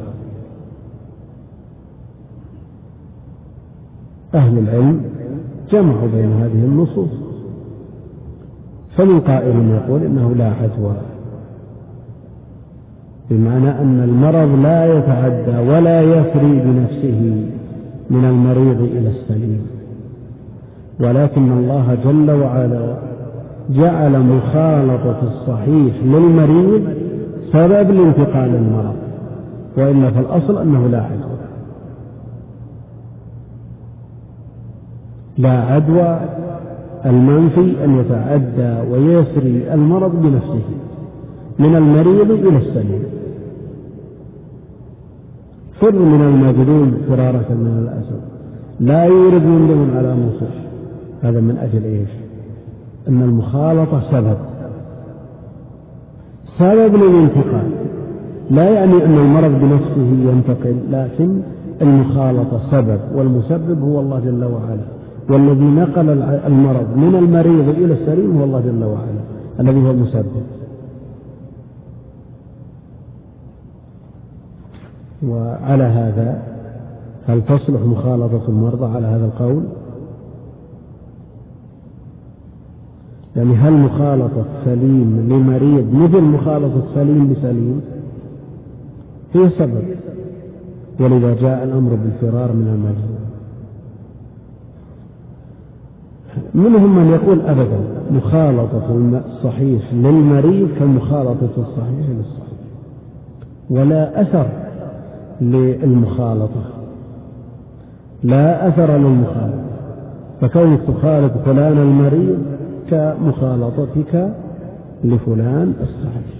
أهل العلم جمعوا بين هذه النصوص، فمن قائل يقول إنه لا عدوى، بمعنى أن المرض لا يتعدى ولا يفري بنفسه من المريض إلى السليم، ولكن الله جل وعلا جعل مخالطة الصحيح للمريض سبب لانتقال المرض، وإلا فالأصل أنه لا عدوى. لا عدوى المنفي أن يتعدى ويسري المرض بنفسه من المريض إلى السليم. فر من المجنون فرارة من الأسد، لا يورد ممرض على مصح. هذا من أجل إيش؟ أن المخالطة سبب للانتقال، لا يعني أن المرض بنفسه ينتقل، لكن المخالطة سبب، والمسبب هو الله جل وعلا، والذي نقل المرض من المريض إلى السليم هو الله جل وعلا الذي هو المسبب. وعلى هذا هل تصلح مخالطة المرضى على هذا القول؟ يعني هل مخالطة سليم لمريض مثل مخالطة سليم بسليم؟ هي سبب، ولذا جاء الأمر بالفرار من المجنون. منهم من يقول أبدا مخالطة الصحيح للمريض كمخالطة الصحيح للصحيح، ولا أثر للمخالطة، لا أثر للمخالطة، فكونك تخالط فلان المريض كمخالطتك لفلان الصحيح،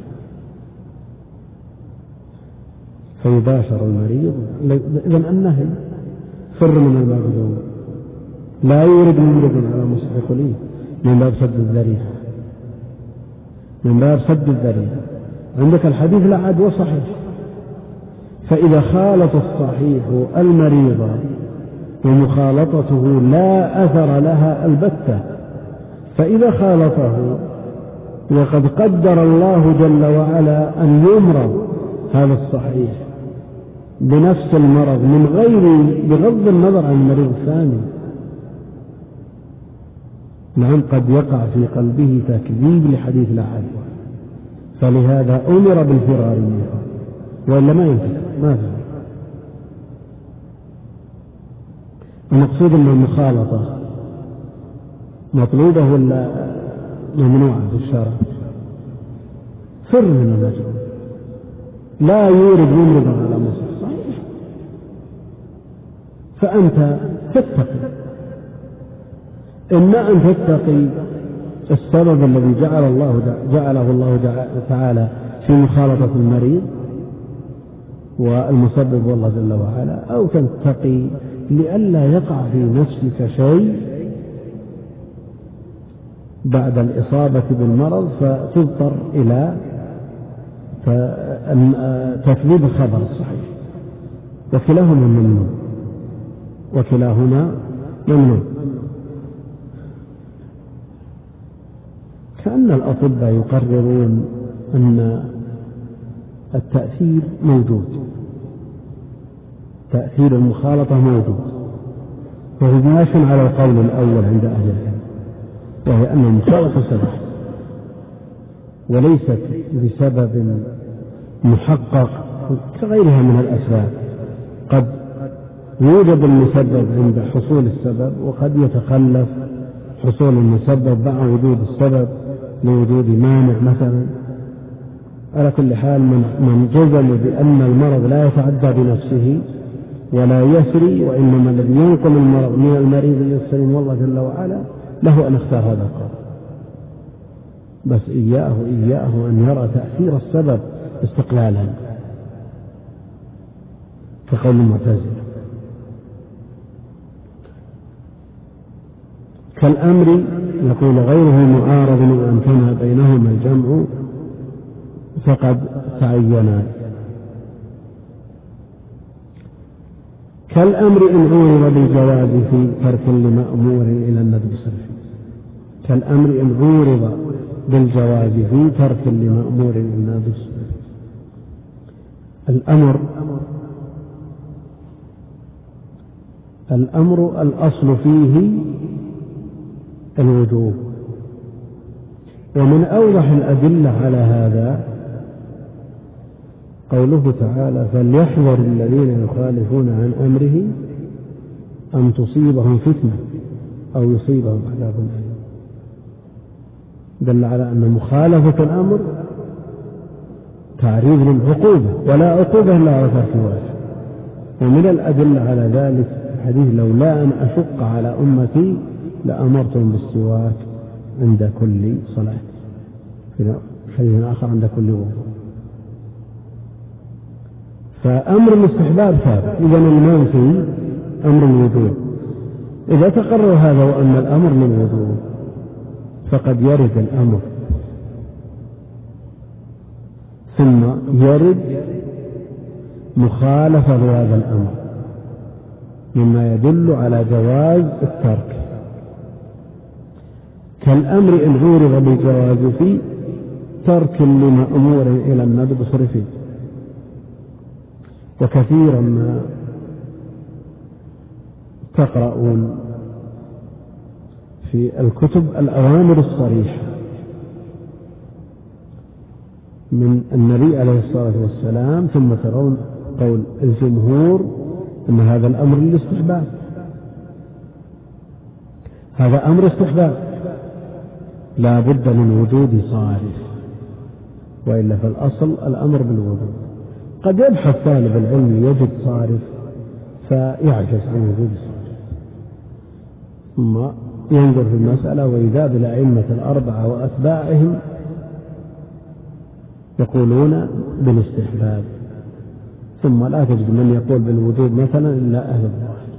فيباشر المريض. إذن النهي فر من المجنون، لا يورد ممرض على مصح لي، من باب سد الذريعة، من باب سد الذريعة. عندك الحديث لا عدوى صحيح، فإذا خالط الصحيح المريض ومخالطته لا أثر لها البتة، فإذا خالطه وقد قدر الله جل وعلا أن يمرض هذا الصحيح بنفس المرض من غير، بغض النظر عن المريض الثاني، نعم قد يقع في قلبه تكذيب لحديث لا عدوى، فلهذا أمر بالفرار منها، وإلا ما ينفع ما في. المقصود أن المخالطة مطلوبة ولا ممنوعة في الشرع؟ فر من المجنون، لا يورد ممرضا على مصر، صحيح، فأنت تتقي، إما أن تتقي السبب الذي جعله الله تعالى في مخالطة المريض والمسبب والله جل وعلا، أو تتقي لئلا يقع في نفسك شيء بعد الإصابة بالمرض فتضطر إلى تكذيب الخبر الصحيح، وكلاهما ممنوع. كأن الأطباء يقررون أن التأثير موجود، تأثير المخالطة موجود، وهو ماش على القول الأول عند أهل العلم، وهي أن المخالطة سبب وليست بسبب محقق كغيرها من الأسباب. قد يوجد المسبب عند حصول السبب، وقد يتخلف حصول المسبب مع وجود السبب لوجود مانع مثلا. على كل حال من جزم بأن المرض لا يتعدى بنفسه ولا يسري، وإنما الذي ينقل المرض من المريض للسليم والله جل وعلا، له أن اختار هذا القول. بس إياه أن يرى تأثير السبب استقلالا كقول المعتزلة. كالأمر يقول غيره معارض وأن كان بينهما الجمع فقد تعينا. كالأمر إن عورض بالجواز في ترك لمأمور إلى الندب الصرفي. كالأمر إن عورض بالجواز في ترك لمأمور إلى الندب الصرفي. الأمر الأصل فيه الوجوب، ومن أوضح الأدلة على هذا قوله تعالى فليحذر الذين يخالفون عن أمره أن تصيبهم فتنة أو يصيبهم عذاب أليم. دل على أن مخالفة الأمر تعريض للعقوبة، ولا عقوبة إلا على ترك واجب. ومن الأدلة على ذلك الحديث لولا أن أشق على أمتي لأمرتهم بالسواك عند كل صلاة، في حديث آخر عند كل وضوء. فأمر الاستحباب ثابت، إذن المنفي أمر الوجوب. إذا تقرر هذا وأن الأمر للوجوب فقد يرد الأمر ثم يرد مخالفة لهذا الأمر مما يدل على جواز الترك. كالأمر إن عورض بالجواز في ترك لمأمور إلى الندب صرفي. وكثيرا ما تقرؤون في الكتب الأوامر الصريحة من النبي عليه الصلاة والسلام، ثم ترون قول الجمهور أن هذا الأمر للاستحباب، هذا أمر استحباب لا بد من وجود صارف، وإلا فالأصل الأمر بالوجود. قد يبحث طالب العلم يجد صارف فيعجز عن وجود صارف، ثم ينظر في المسألة وإذا بالأئمة الأربعة وأتباعهم يقولون بالاستحباب، ثم لا تجد من يقول بالوجود مثلا إلا أهل الظاهر.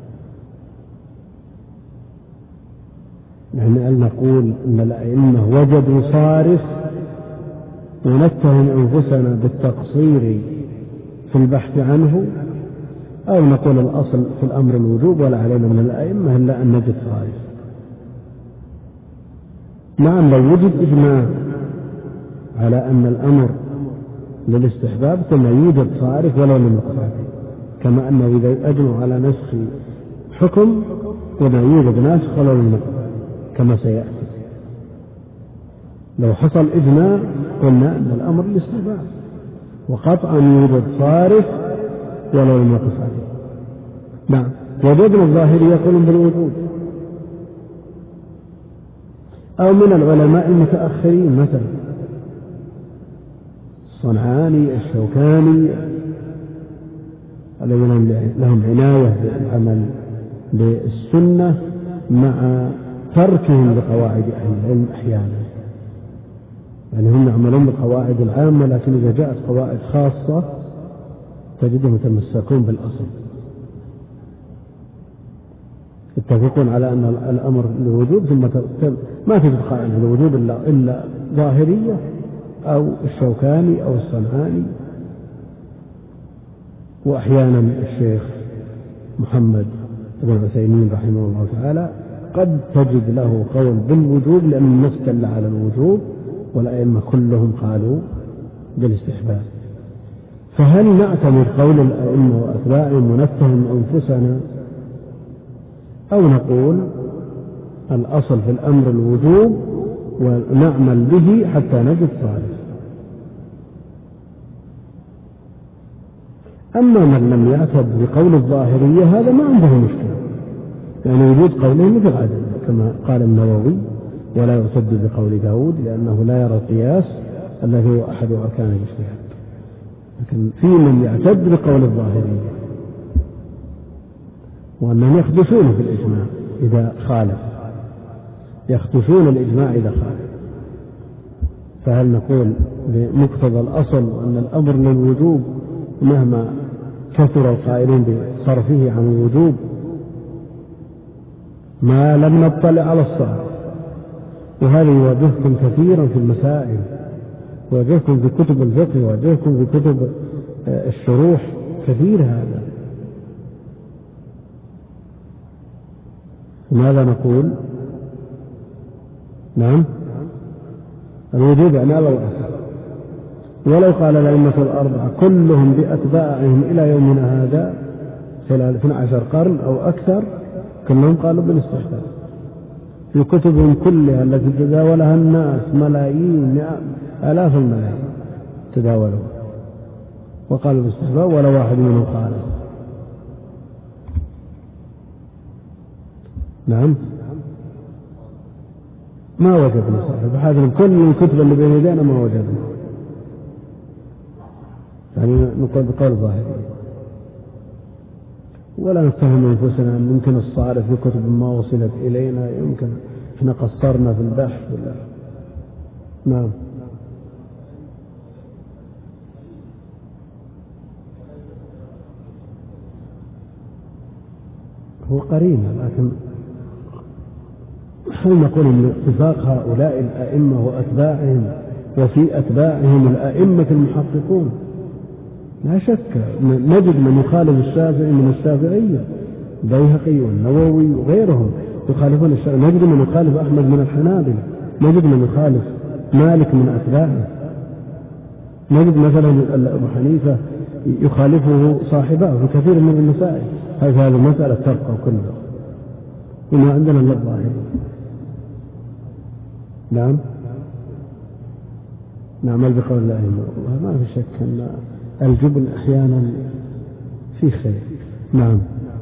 يعني نقول أن الأئمة وجدوا صارف ونتهم أنفسنا بالتقصير في البحث عنه، أو نقول الأصل في الأمر الوجوب ولا علينا من الأئمة إلا أن نجد صارف. نعم لو وجد إجماع على أن الأمر للاستحباب ثم يوجد صارف ولو لم يقصد، كما أنه إذا أجمع على نسخ حكم ولا يوجد ناسخ ولو لم يقصد كما سيأتي. لو حصل إجماع قلنا أن الأمر للاستحباب، وقطعا يوجد صارف ولو لم يقصد. نعم. وجدنا الظاهري يقولون بالوجود، أو من العلماء المتأخرين مثلا الصنعاني، الشوكاني، الذين لهم عناية بالعمل بالسنة مع تركهم لقواعد أهل العلم أحيانا. يعني هم يعملون بالقواعد العامة، لكن إذا جاءت قواعد خاصة تجدهم يتمسكون بالأصل، يتفقون على أن الأمر للوجوب، ثم ما تجد قائل بالوجوب إلا ظاهرية أو الشوكاني أو الصنعاني، وأحيانا الشيخ محمد بن عثيمين رحمه الله تعالى قد تجد له قول بالوجوب لأن النص دل على الوجوب، والأئمة كلهم قالوا بالاستحباب. فهل نعتمد قول الأئمة وأتباعهم ونتهم أنفسنا، أو نقول الأصل في الأمر الوجوب ونعمل به حتى نجد صالح؟ أما من لم يعتد بقول الظاهرية هذا ما عنده مشكلة، يعني وجود قوله مثل عدم، كما قال النووي: ولا يعتد بقول داود لأنه لا يرى القياس الذي هو أحد أركان الاجتهاد. لكن في من يعتد بقول الظاهرية وأنهم يخدشون في الإجماع إذا خالف، يخدشون الإجماع إذا خالف. فهل نقول بمقتضى الأصل أن الأمر للوجوب مهما كثر القائلين بصرفه عن الوجوب ما لم نطلع على الصحة؟ وهذا يواجهكم كثيرا في المسائل، يواجهكم في كتب الفقه، يواجهكم في كتب الشروح كثير هذا. ماذا نقول؟ نعم، الوجوب يعني على الأصل. ولو قال الأئمة الأربعة كلهم بأتباعهم إلى يومنا هذا خلال 12 قرن أو أكثر كلهم قالوا بالاستحباب في كتبهم كلها التي تداولها الناس، ملايين آلاف الملايين تداولوا وقالوا بالاستحباب، ولا واحد منهم قال. نعم، ما وجدنا صاحب هذا كل الكتب اللي بين يدينا ما وجدنا، يعني نقول بقول ظاهري. ولا نتهم أنفسنا أن يمكن الصارف في كتب ما وصلت إلينا، يمكن احنا قصرنا في البحث ولا. نعم، هو قرينة، لكن هل نقول أن اتفاق هؤلاء الأئمة وأتباعهم وفي أتباعهم الأئمة المحققون؟ لا شك نجد من يخالف الشافعي من الشافعية، بيهقي والنووي وغيرهم يخالفون الشافعي، نجد من يخالف أحمد من الحنابلة، نجد من يخالف مالك من أتباعه، نجد مثلا أبو حنيفة يخالفه صاحبه في كثير من المسائل. هذه المسألة تبقى كلها وما عندنا إلا الظاهر. نعم، نعمل بقول الله ما في شك أن الجبن أحيانا في خير. نعم،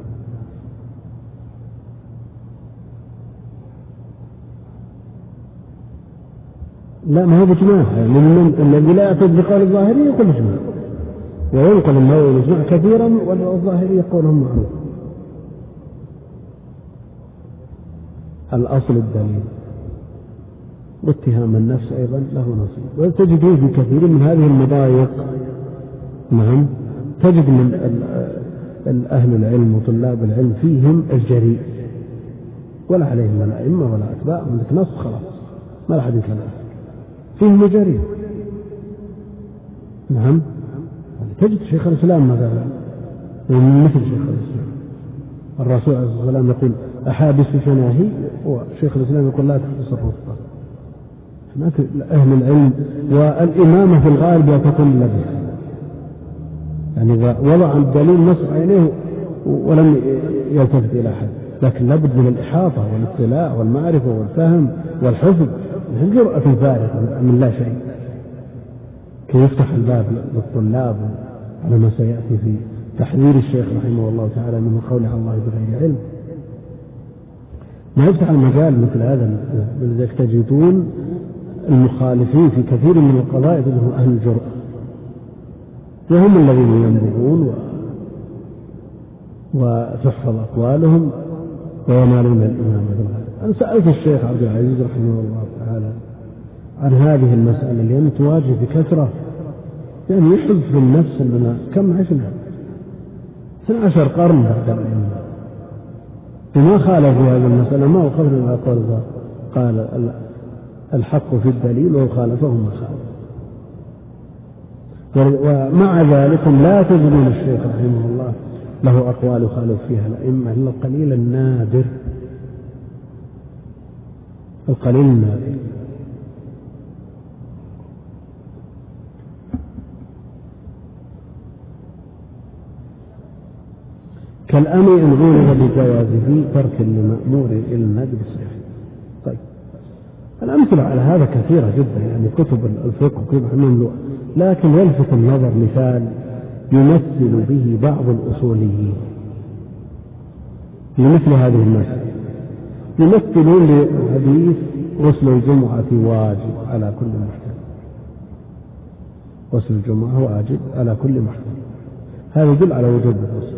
لا ما هو بجماع، يعني الذي لا يأخذ بقول الظاهري يقول جماع، وينقل النووي الإجماع كثيرا والظاهري يقولهم معروف. الأصل الدليل، واتهام النفس أيضا له نصيب. وتجدون في كثير من هذه المضايق نعم تجد من أهل العلم وطلاب العلم فيهم الجريء، ولا عليهم ولا أئمة ولا أتباع، عندك نص خلاص ما لحد يتكلم فيهم الجريء. نعم، تجد شيخ الإسلام مثلا مثل شيخ الإسلام، الرسول عليه الصلاة والسلام يقول أحابس شناهي، وشيخ الإسلام يقول لا تختص الرفقة. أهل العلم والإمامة في الغالب يتكون لبه، يعني إذا وضع الدليل نصب عينيه ولم يلتفت إلى أحد، لكن لابد من الإحاطة والاطلاع والمعرفة والفهم والحفظ، الجرأة فارغة من لا شيء كي يفتح الباب للطلاب على ما سيأتي تحذير الشيخ رحمه الله تعالى من قول على الله بغير علم ما يفتح المجال مثل هذا. ولذلك تجدون المخالفين في كثير من القضايا هم أهل الجرأة، وهم الذين ينبغون وتحفظ أقوالهم وينالون الإمامة بالغالب. أنا سألت الشيخ عبد العزيز رحمه الله تعالى عن هذه المسألة اللي تواجه بكثرة، يعني يحب في النفس أننا كم عشنا 12 قرن بعد العلم وما خالف في هذه المسألة، ما وقفنا على قال الحق في الدليل وخالفه ما خالف. ومع ذلك لا تجدون الشيخ رحمه الله له أقوال خالف فيها الأئمة إلا القليل النادر، القليل النادر. كالأمر إن غلب بجوازه ترك المأمور إلى الندب الصحيح. طيب الأمثلة على هذا كثيرة جدا، يعني كتب الفقه وكتب مملوءة، لكن يلفت النظر مثال يمثل به بعض الأصوليين لمثل هذه المسألة. يمثلون لحديث غسل الجمعة واجب على كل محتمل، غسل الجمعة واجب على كل محتمل، هذا يدل على وجوب الغسل.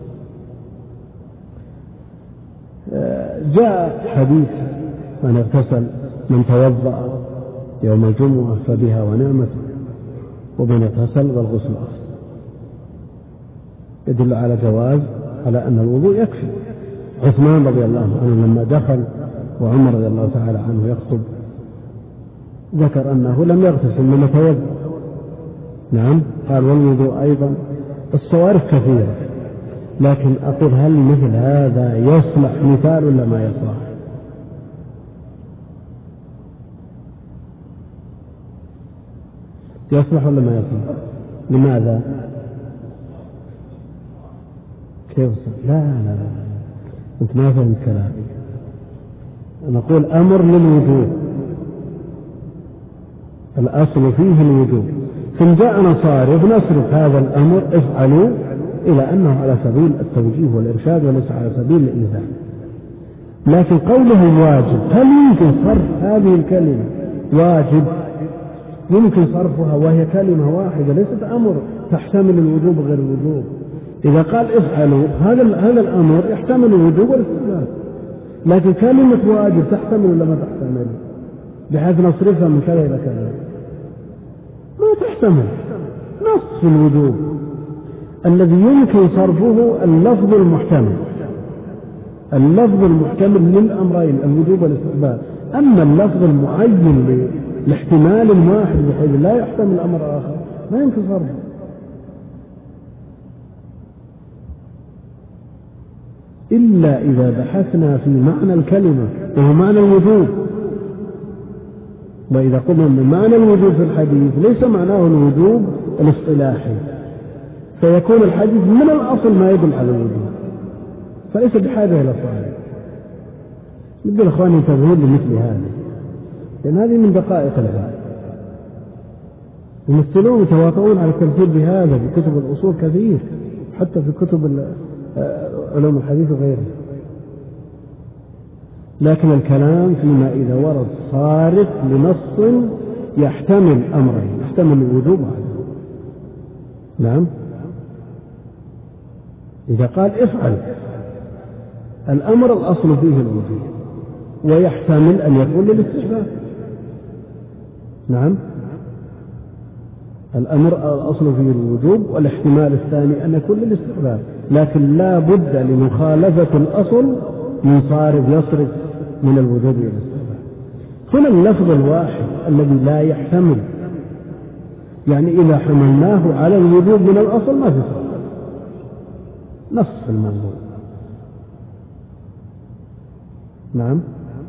جاء حديث من اغتسل من توضأ يوم الجمعة فبها ونعمت، ومن اغتسل والغسل أفضل، يدل على جواز على أن الوضوء يكفي. عثمان رضي الله عنه لما دخل وعمر رضي الله تعالى عنه يخطب ذكر أنه لم يغتسل من توضأ، نعم قال والوضوء أيضا. الصوارف كثيرة، لكن أقول هل مثل هذا يصلح مثال ولا ما يصلح؟ يصلح ولا ما يصلح؟ لماذا؟ كيف؟ لا أنت ما فهمت كلامي. نقول أمر للوجوب، الأصل فيه الوجوب، ثم جاءنا صارف نصرف هذا الأمر افعلوا إلى أنه على سبيل التوجيه والإرشاد وليس على سبيل الإلزام. لكن قوله واجب، هل يمكن صرف هذه الكلمة واجب؟ يمكن صرفها وهي كلمة واحدة ليست أمر تحتمل الوجوب غير الوجوب. إذا قال افعلوا هذا الأمر يحتمل الوجوب والاستحباب، لكن كلمة واجب تحتمل ولا ما تحتمل؟ بحيث نصرفها من كذا إلى كذا ما تحتمل. نص الوجوب الذي يمكن صرفه اللفظ المحتمل، اللفظ المحتمل للأمرين الوجوب والاستحباب. أما اللفظ المعين لاحتمال واحد بحيث لا يحتمل أمر آخر ما يمكن صرفه. إلا إذا بحثنا في معنى الكلمة وهو معنى الوجوب. وإذا قلنا من معنى الوجوب في الحديث ليس معناه الوجوب الاصطلاحي، فيكون الحديث من الأصل ما يدل على الوجوب، فليس بحاجة إلى صحيح. نبدأ الأخوان ينتبهون لمثل هذا، لأن هذه من دقائق العلم. الممثلون يتواطؤون على التمثيل بهذا في كتب الأصول كثير، حتى في كتب علوم الحديث وغيره. لكن الكلام فيما إذا ورد صارف لنص يحتمل أمرين، يحتمل الوجوب وعدم. نعم إذا قال افعل الأمر الأصل فيه الوجوب ويحتمل أن يكون للاستحباب. نعم الأمر الأصل فيه الوجوب والاحتمال الثاني أن يكون للاستحباب، لكن لا بد لمخالفة الأصل من صارف يصرف من الوجوب إلى الاستحباب. هنا اللفظ الواحد الذي لا يحتمل، يعني إذا حملناه على الوجوب من الأصل ما في صرف، نص الموضوع. نعم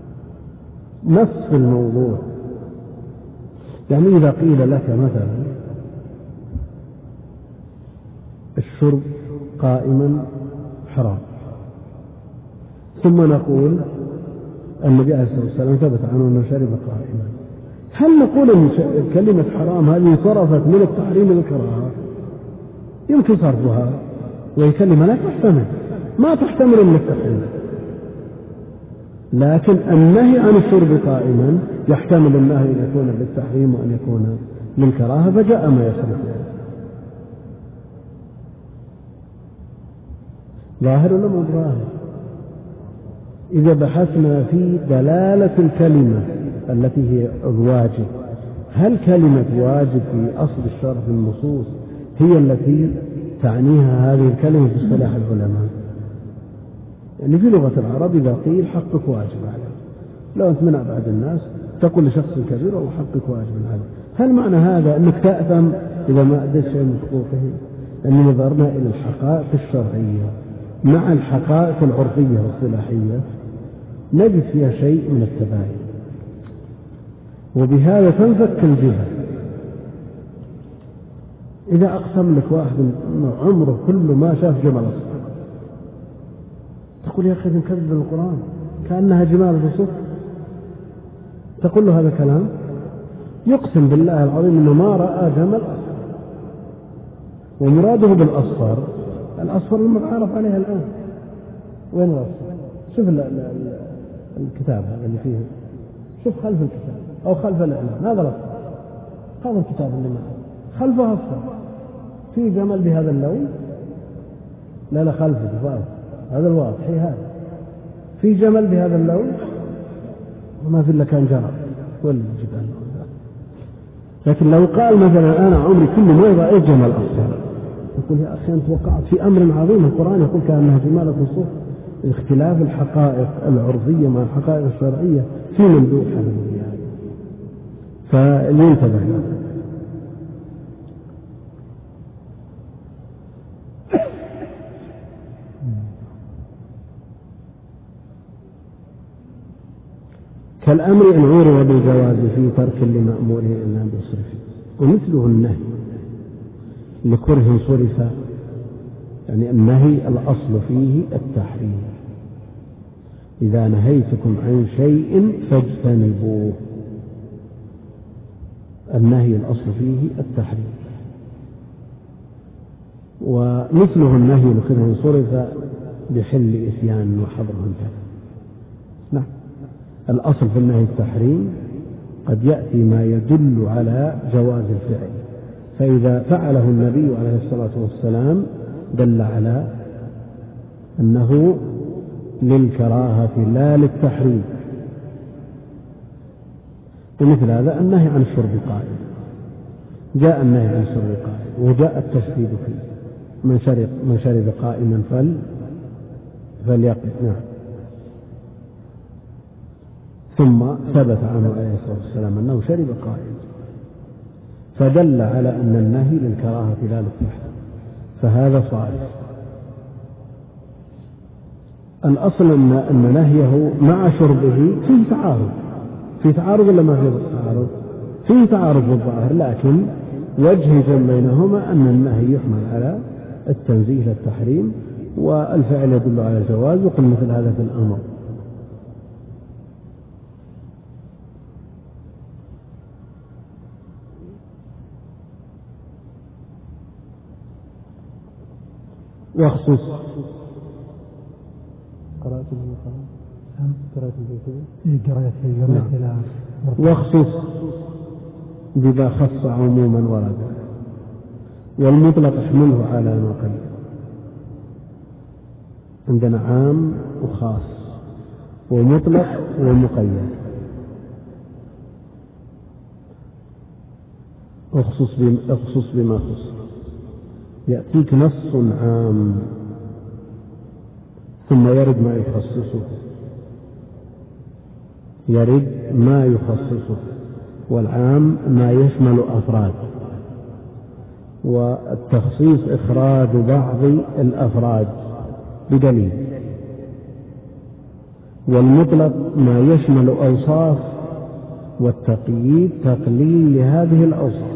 نص الموضوع. يعني إذا قيل لك مثلا الشرب قائما حرام، ثم نقول النبي عليه الصلاة والسلام ثبت عنه أنه شرب قائما، هل نقول أن كلمة حرام هذه صرفت من التحريم للكراهة؟ يمكن صرفها وهي كلمة لا تحتمل، ما تحتمل إلا التحريم. لكن النهي عن الشرب قائما يحتمل النهي أن يكون للتحريم وأن يكون للكراهة، فجاء ما يصرف. ظاهر ولا مو ظاهر؟ إذا بحثنا في دلالة الكلمة التي هي الواجب، هل كلمة واجب في أصل الشرع في النصوص هي التي تعنيها هذه الكلمة في اصطلاح العلماء؟ يعني في لغة العرب إذا قيل حقك واجب عليك، لو أنت من أبعد الناس تقول لشخص كبير أو حقك واجب عليك، هل معنى هذا أنك تأثم إذا ما أديت شيء من حقوقه؟ أن نظرنا إلى الحقائق الشرعية مع الحقائق العرفية والصلاحية نجد فيها شيء من التباين، وبهذا تنفك الجهة. إذا أقسم لك واحد عمره كله ما شاف جمل أصفر، تقول يا أخي نكذب القرآن كأنها جمال في صف، تقول له هذا كلام؟ يقسم بالله العظيم أنه ما رأى جمل أصفر، ومراده بالأصفر الأصفر المتعارف عليها الآن. وين الأصفر؟ شوف الكتاب هذا اللي فيه، شوف خلف الكتاب أو خلف الإعلان، هذا الأصفر، هذا الكتاب اللي معه خلفه أصفر، في جمل بهذا اللون؟ لا خلفه هذا الواضح، هذا في جمل بهذا اللون وما في إلا كان جرب والجبال. لكن لو قال مثلا أنا عمري كله ما رأيت جمل أصفر، يقول يا أخي أنت وقعت في أمر عظيم، القرآن يقول كأنها جمالة في الصف. اختلاف الحقائق العرفية مع الحقائق الشرعية في مندوح هذا الزيادة، فلينتبه. كالأمر إن عورض بالجواز في ترك لمأموره إلا بصرفه، ومثله النهي لكره صرف، يعني النهي الأصل فيه التحريم، إذا نهيتكم عن شيء فاجتنبوه، النهي الأصل فيه التحريم. ومثله النهي لكره صرف بحل إثيان وحظر انتهى. نعم، الأصل في النهي التحريم، قد يأتي ما يدل على جواز الفعل، فإذا فعله النبي عليه الصلاة والسلام دل على أنه للكراهة لا للتحريم. ومثل هذا النهي عن الشرب قائم، جاء النهي عن الشرب قائم وجاء التشديد فيه، من شرب قائما فليقف. نعم. ثم ثبت عنه عليه الصلاة والسلام أنه شرب قائما، فدل على أن النهي للكراهة لا للتحريم، فهذا صالح. الأصل أن نهيه مع شربه فيه تعارض ولا ما فيه تعارض؟ فيه تعارض بالظاهر، لكن وجه بينهما أن النهي يحمل على التنزيه للتحريم، والفعل يدل على الجواز، وقل مثل هذا في الأمر. واخصص واخصص بما خص عموما ورد، والمطلق احمله على ما قل. عندنا عام وخاص ومطلق ومقيد. اخصص بما خص، يأتيك نص عام ثم يرد ما يخصصه، يرد ما يخصصه، والعام ما يشمل أفراد، والتخصيص إخراج بعض الأفراد بدليل، والمطلق ما يشمل أوصاف، والتقييد تقليل لهذه الأوصاف.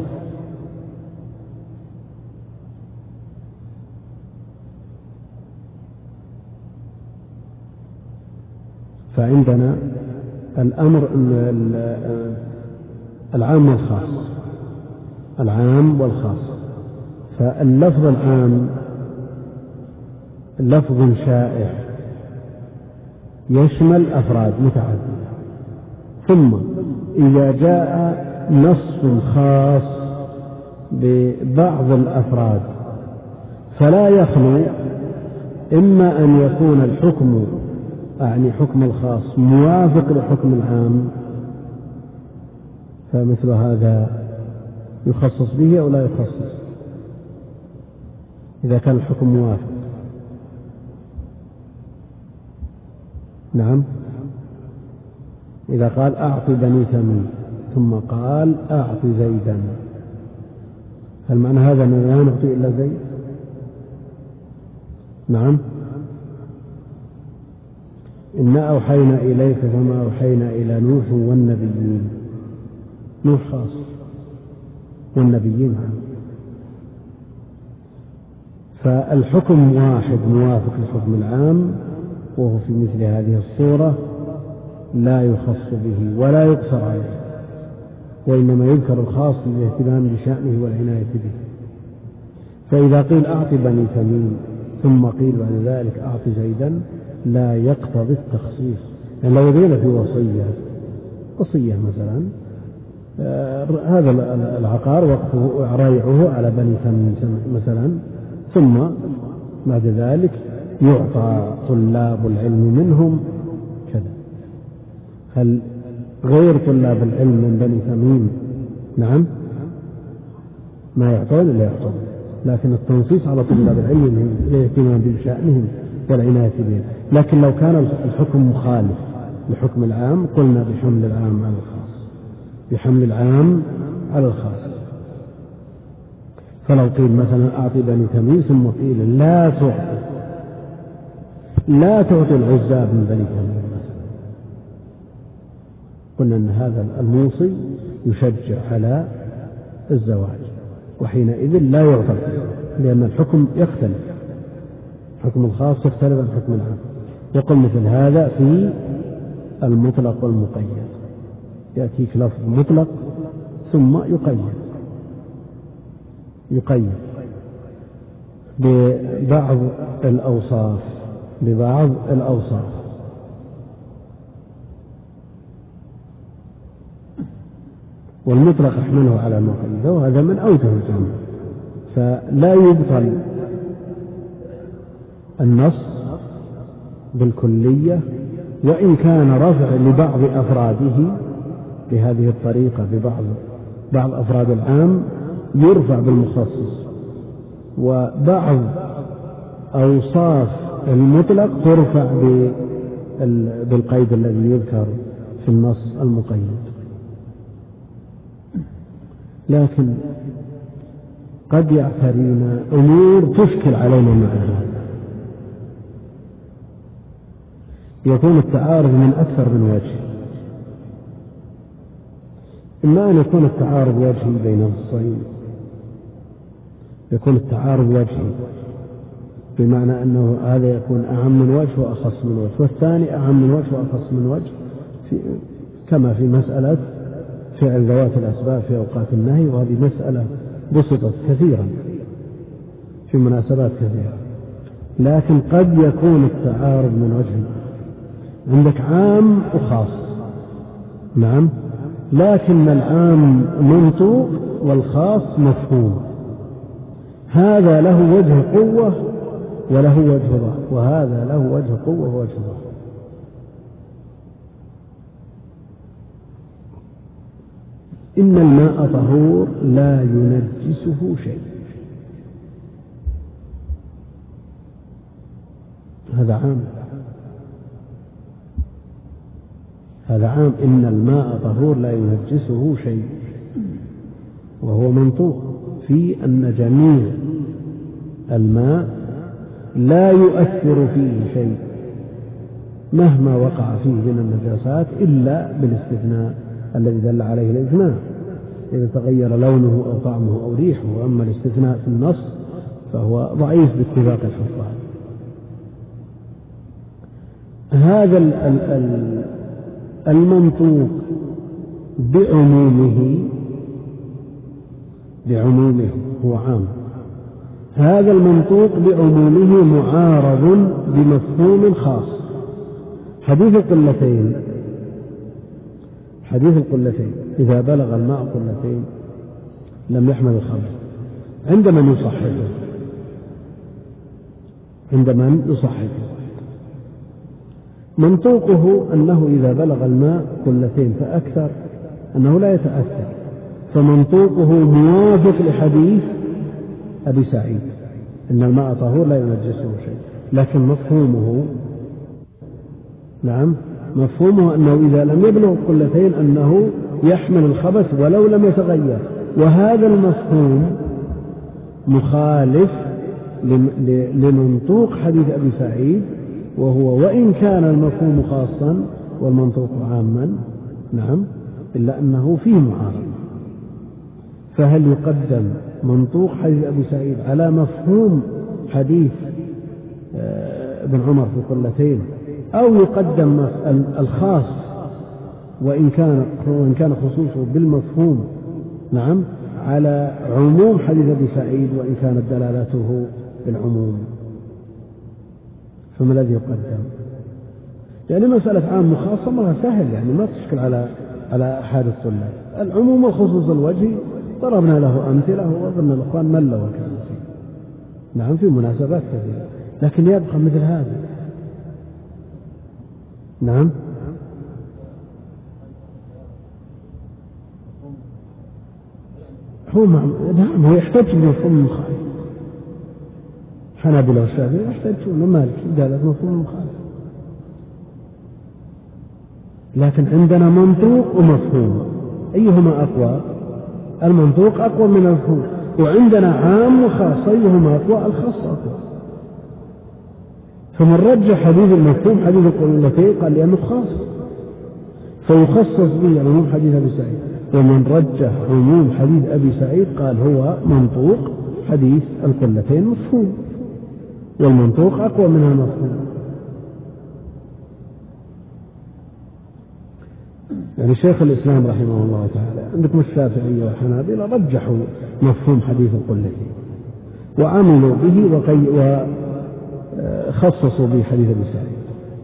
فعندنا الأمر العام والخاص، فاللفظ العام لفظ شائع يشمل أفراد متعددة، ثم إذا جاء نص خاص ببعض الأفراد فلا يخلو إما أن يكون الحكم أعني حكم الخاص موافق لحكم العام، فمثل هذا يخصص به أو لا يخصص إذا كان الحكم موافق. نعم، إذا قال أعطي بني تميم ثم قال أعطي زيدا، هل معنى هذا أنه لا نعطي إلا زيد؟ نعم، إنا أوحينا إليك كما أوحينا إلى نوح والنبيين، نوح خاص والنبيين عام، فالحكم واحد موافق للحكم العام، وهو في مثل هذه الصورة لا يخص به ولا يقصر عليه، وإنما يذكر الخاص للاهتمام بشأنه والعناية به. فإذا قيل أعطي بني تميم ثم قيل بعد ذلك أعطي زيدا لا يقتضي التخصيص، يعني لو قيل في وصية مثلا هذا العقار وقفه ريعه على بني تميم مثلا، ثم بعد ذلك يعطى طلاب العلم منهم كذا، هل غير طلاب العلم من بني تميم نعم ما يعطون إلا يعطون، لكن التنصيص على طلاب العلم للاهتمام بشأنهم والعناية بهم. لكن لو كان الحكم مخالف لحكم العام قلنا بحمل العام على الخاص، بحمل العام على الخاص. فلو قيل مثلا أعطي بني تميم ثم قيل لا تعطي العزاب من بني تميم مثلا، قلنا أن هذا الموصي يشجع على الزواج، وحينئذ لا يعطى لأن الحكم يختلف، حكم الخاص يختلف عن حكم العام. يقول مثل هذا في المطلق والمقيد، يأتيك لفظ مطلق ثم يقيد ببعض الأوصاف، والمطلق احمله على المقيد، وهذا من أوجه الجمع، فلا يبطل النص بالكلية، وإن كان رفع لبعض أفراده بهذه الطريقة ببعض أفراد العام يرفع بالمخصص، وبعض أوصاف المطلق ترفع بالقيد الذي يذكر في النص المقيد. لكن قد يعترينا أمور تشكل علينا مع هذا، يكون التعارض من أكثر من وجه، إما أن يكون التعارض وجهي بين نصين، يكون التعارض وجهي بمعنى أنه هذا يكون أعم من وجه وأخص من وجه، والثاني أعم من وجه وأخص من وجه، كما في مسألة فعل ذوات الأسباب في أوقات النهي، وهذه مسألة بسطت كثيرا في مناسبات كثيرة. لكن قد يكون التعارض من وجه، عندك عام وخاص نعم، لكن العام منطوق والخاص مفهوم، هذا له وجه قوة وله وجه ضعف، وهذا له وجه قوة ووجه ضعف. إن الماء طهور لا ينجسه شيء، هذا عام، إن الماء طهور لا ينجسه شيء، وهو منطوق في أن جميع الماء لا يؤثر فيه شيء مهما وقع فيه من النجاسات إلا بالاستثناء الذي دل عليه الإجماع، إذا تغير لونه أو طعمه أو ريحه. وأما الاستثناء في النص فهو ضعيف باتفاق الحفاظ. هذا المنطوق بعمومه هو عام، هذا المنطوق بعمومه معارض بمفهوم خاص. حديث القلتين إذا بلغ الماء قلتين لم يحمل الخبث عند من يصححه منطوقه أنه إذا بلغ الماء قلتين فأكثر أنه لا يتأثر، فمنطوقه موافق لحديث أبي سعيد إن الماء طهور لا ينجسه شيء، لكن مفهومه أنه إذا لم يبلغ قلتين أنه يحمل الخبث ولو لم يتغير، وهذا المفهوم مخالف لمنطوق حديث أبي سعيد، وهو وإن كان المفهوم خاصا والمنطوق عاما إلا أنه فيه معارضة. فهل يقدم منطوق حديث أبي سعيد على مفهوم حديث ابن عمر في قلتين، أو يقدم الخاص وإن كان خصوصه بالمفهوم على عموم حديث أبي سعيد وإن كانت دلالته بالعموم؟ فما الذي يقدم؟ يعني مسألة عام وخاصة مرة سهل، يعني ما تشكل على أحد الطلاب. العموم والخصوص الوجهي ضربنا له أمثلة وأظن الأخوان ملوا كثير في مناسبات كثيرة، لكن يبقى مثل هذا. هو يحتاج بمفهوم مخالف. حنابلة والشافعي يحتاجون، مالك قالت مفهوم مخالف، لكن عندنا منطوق ومفهوم، أيهما أقوى؟ المنطوق أقوى من المفهوم، وعندنا عام وخاص، أيهما أقوى؟ الخاص أقوى. فمن رجح حديث المفهوم حديث القلتين قال لأنه خاص فيخصص به عموم حديث أبي سعيد، ومن رجح عموم حديث أبي سعيد قال هو منطوق حديث القلتين مفهوم، والمنطوق أقوى من المفهوم. يعني شيخ الإسلام رحمه الله تعالى عندكم الشافعية والحنابلة رجحوا مفهوم حديث القلتين وعملوا به وخصصوا به حديث أبي سعيد.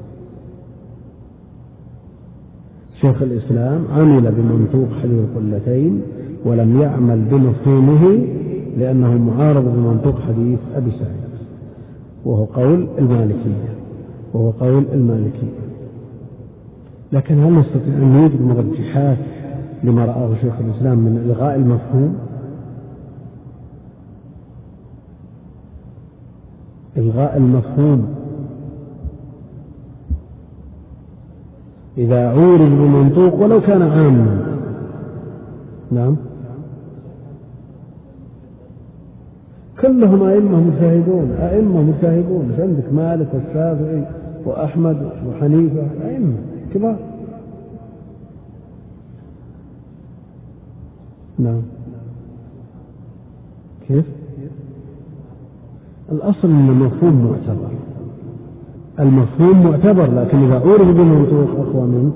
شيخ الإسلام عمل بمنطوق حديث القلتين ولم يعمل بمفهومه لأنه معارض بمنطوق حديث أبي سعيد، وهو قول المالكية. لكن هل نستطيع أن نوجد مرجحات لما رآه شيخ الإسلام من إلغاء المفهوم؟ إلغاء المفهوم إذا عورض بمنطوق ولو كان عاما. كلهم أئمة مجتهدون، مش عندك مالك والشافعي وأحمد وحنيفة أئمة كبار. كيف؟ الأصل أن المفهوم معتبر، لكن إذا عورض بمنطوق أقوى منه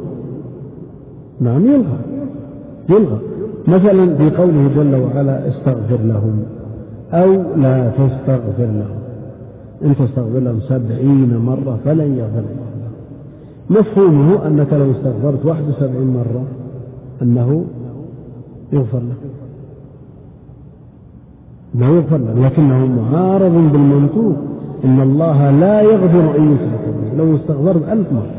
يلغى. مثلا في قوله جل وعلا استغفر لهم أو لا تستغفر لهم، إن تستغفر لهم 70 مرة فلن يغفر الله. مفهومه أنك لو استغفرت 71 مرة أنه يغفر لك، لكنه معارض بالمنطوق إن الله لا يغفر أن يشرك به لو استغفرت 1000 مرة.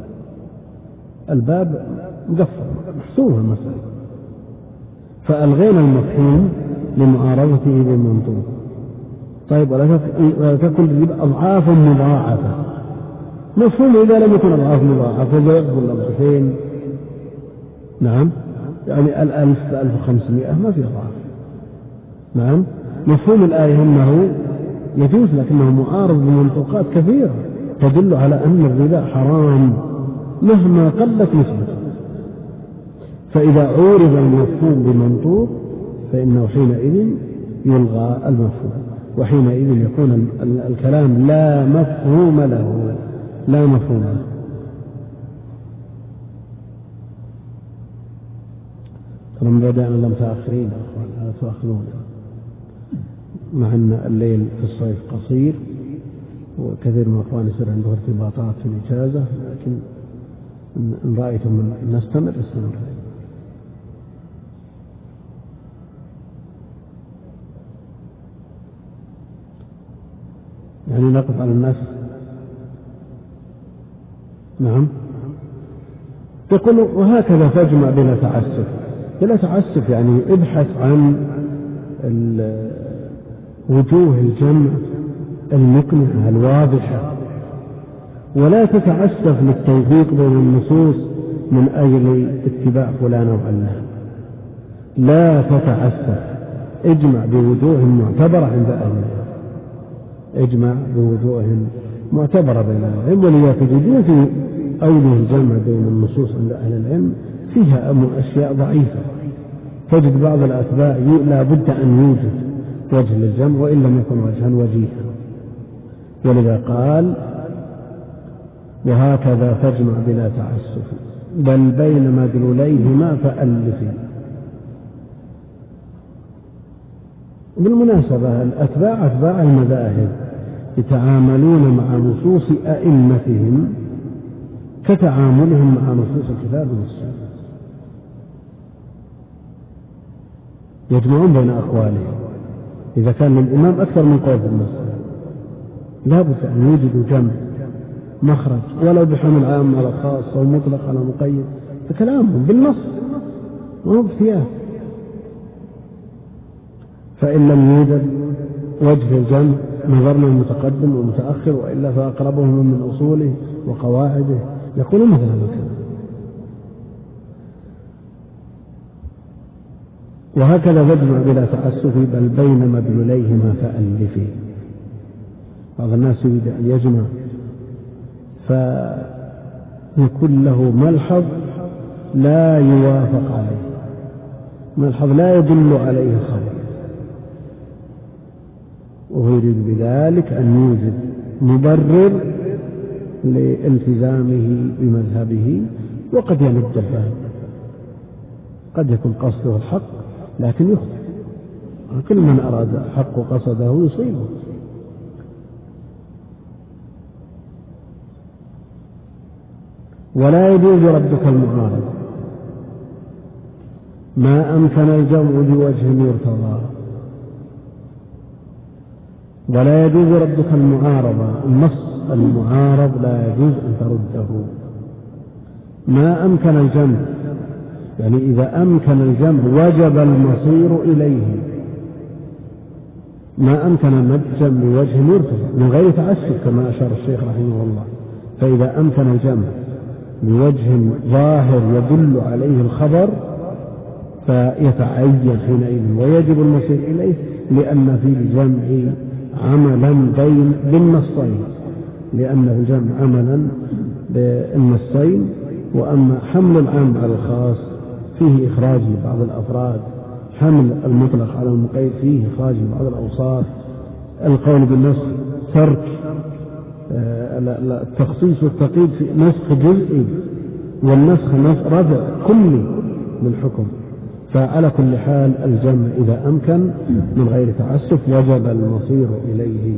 الباب مقفل محسوبة المسألة، فألغينا المفهوم لمعارضته بالمنطوق. طيب ولا تكن تجيب أضعاف مضاعفة. مفهوم إذا لم يكن أضعاف مضاعفة فإذا يقبل أضعافين يعني 1000 1500 ما في أضعاف. مفهوم الآية أنه يجوز، لكنه معارض بمنطوقات كثيرة تدل على أن الربا حرام مهما قلت نسبته. فإذا عورض المفهوم بمنطوق فإنه حينئذ يلغى المفهوم، وحينئذ يكون الكلام لا مفهوم له. فلما بدأنا لم تأخرين لا تؤخرون. مع أن الليل في الصيف قصير وكثير من الأخوان يصير عنده ارتباطات في الإجازة، لكن إن رأيتم نستمر استمر. يعني نقف على الناس. نعم. تقول وهكذا تجمع بلا تعسف. بلا تعسف يعني ابحث عن وجوه الجمع المقنعة الواضحة، ولا تتعسف للتوفيق بين النصوص من أجل اتباع فلان أو علان. لا تتعسف، اجمع بوجوه معتبرة عند أهل العلم، اجمع بوجوه معتبرة بين أهل العلم. ولذا تجدون في أوجه الجمع بين النصوص عند أهل العلم فيها أشياء ضعيفة. تجد بعض الأتباع لا بد أن يوجد وجه للجمع وإن لم يكن وجها وجيها. ولذا قال وهكذا تجمع بلا تعسف بل بين مدلوليهما فألفي. بالمناسبة أتباع المذاهب يتعاملون مع نصوص أئمتهم كتعاملهم مع نصوص الكتاب والسنة، يجمعون بين أقوالهم. إذا كان للإمام أكثر من قول في المسألة لا بد أن يوجدوا جمع مخرج ولو بحمل عام على خاص أو مطلق على مقيد، فكلامهم بالنص وهو باختيار. فإن لم يوجد وجه الجمع نظرنا المتقدم والمتأخر، وإلا فأقربهم من أصوله وقواعده، يقولون مثل هذا الكلام. وهكذا تجمع بلا تعسف بل بين مدلوليهما فألفي. بعض الناس يريد أن يجمع فيكون له ملحظ لا يوافق عليه، ملحظ لا يدل عليه خبر، وهو يريد بذلك أن يوجد مبرر لالتزامه بمذهبه، وقد يمد الباب، قد يكون قصده الحق لكن يخطئ. كل من أراد حق قصده يصيبه. ولا يجوز ردك المعارضة ما أمكن الجمع بوجه يرتضى. ولا يجوز ردك المعارضة، النص المعارض لا يجوز أن ترده ما أمكن الجمع، يعني إذا أمكن الجمع وجب المصير إليه. ما أمكن الجمع بوجه يرتضى من غير تعسف كما أشار الشيخ رحمه الله. فإذا أمكن الجمع بوجه ظاهر يدل عليه الخبر فيتعين حينئذ ويجب المصير إليه، لأن في الجمع عملا بالنصين، لأن في الجمع عملا بالنصين. وأما حمل العام على الخاص فيه إخراج لبعض الأفراد، حمل المطلق على المقيد فيه إخراج لبعض الأوصاف. القول بالنص ترك التخصيص والتقييد في نسخ جزئي، والنسخ رفع كلي للحكم. فعلى كل حال الجمع إذا أمكن من غير تعسف وجب المصير إليه.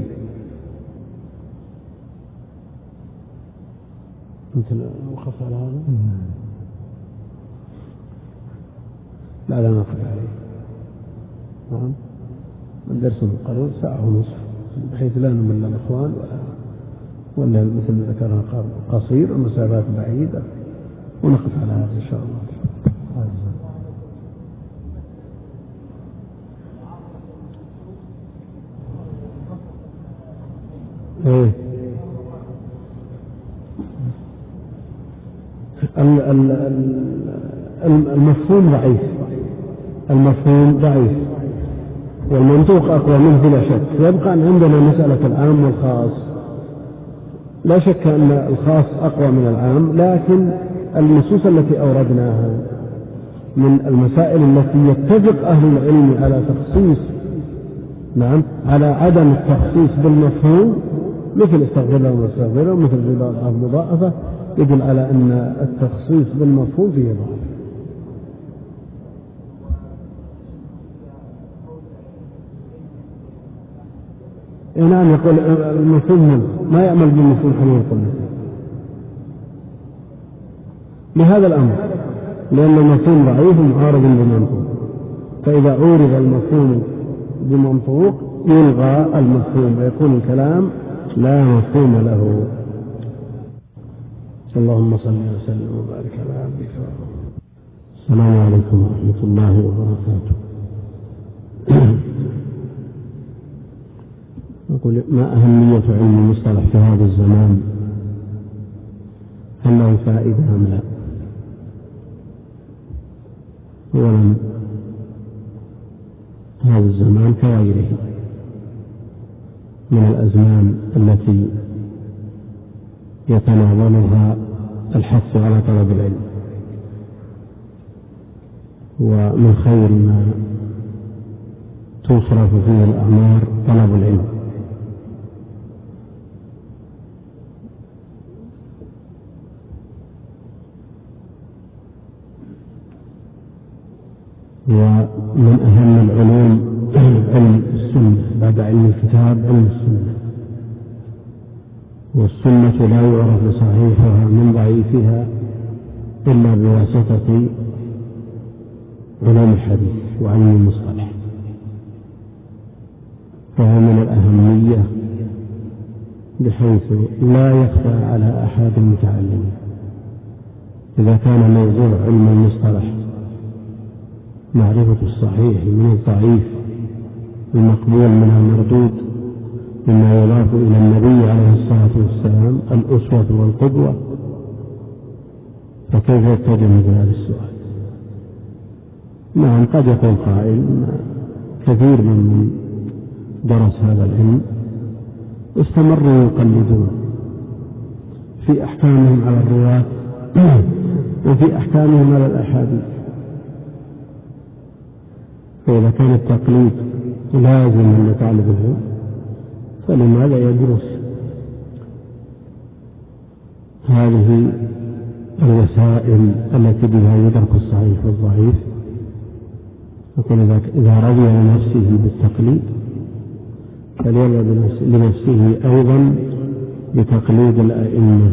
مثل وقف على هذا لا نقف عليه. نعم، من درس مقرر ساعة ونصف بحيث لا نمل الإخوان ولا مثل ما ذكرنا قصير المسافات بعيدة، ونقف على هذا إن شاء الله. المفهوم ضعيف، المفهوم ضعيف والمنطوق أقوى منه بلا شك. يبقى عندنا مسألة العام والخاص. لا شك أن الخاص أقوى من العام، لكن النصوص التي أوردناها من المسائل التي يتفق أهل العلم على تخصيص، نعم، على عدم التخصيص بالمفهوم، مثل استغفر واستغفر ومثل الربا المضاعفة، يدل على أن التخصيص بالمفهوم فيه ضعف. نعم يقول المفهوم ما يعمل بالمفهوم كما يقول بهذا الأمر، لأن المفهوم ضعيف معارض بالمنطوق، فإذا عورض المفهوم بمنطوق يلغى المفهوم ويكون الكلام لا مفهوم له. اللهم صل وسلم وبارك على عبدك. السلام عليكم ورحمة الله وبركاته. أقول ما أهمية علم المصطلح في هذا الزمان؟ هل له فائدة أم لا؟ أولا هذا الزمان كغيره من الأزمان التي يتناولها الحث على طلب العلم، ومن خير ما تصرف فيه الأعمار طلب العلم. ومن أهم العلوم علم السنة بعد علم الكتاب، علم السنة، والسنة لا يعرف صحيحها من ضعيفها إلا بواسطة علوم الحديث وعلم المصطلح، فهو من الأهمية بحيث لا يخفى على أحد المتعلمين. إذا كان موضوع علم المصطلح معرفة الصحيح من الضعيف، المقبول من المردود، مما يضاف إلى النبي عليه الصلاة والسلام الأسوة والقدوة، فكيف يتجه مثل هذا السؤال؟ نعم قد يقول قائل كثير من درس هذا العلم استمروا يقلدون في أحكامهم على الرواة وفي أحكامهم على الأحاديث، فإذا كان التقليد لازم لطالب العلم فلماذا يدرس هذه الوسائل التي بها يدرك الصحيح والضعيف؟ يقول إذا رضي لنفسه بالتقليد فليرضى لنفسه أيضا بتقليد الأئمة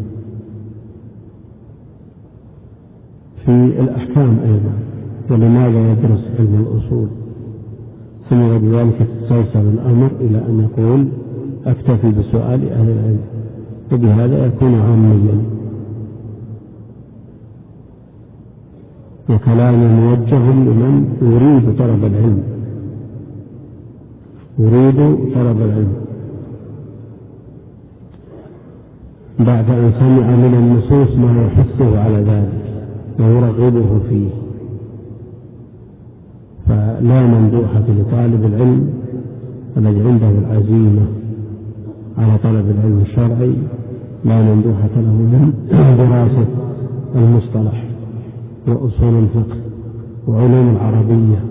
في الأحكام أيضا. ولماذا يدرس علم الأصول؟ ثم بذلك تسلسل الأمر إلى أن يقول أكتفي بسؤال أهل العلم، وبهذا يكون عاميا وكلام موجه لمن يريد طلب العلم، يريد طلب العلم بعد أن سمع من النصوص ما يحثه على ذلك ويرغبه فيه. فلا مندوحة لطالب العلم الذي عنده العزيمة على طلب العلم الشرعي، لا مندوحة له من دراسة المصطلح وأصول الفقه وعلوم العربية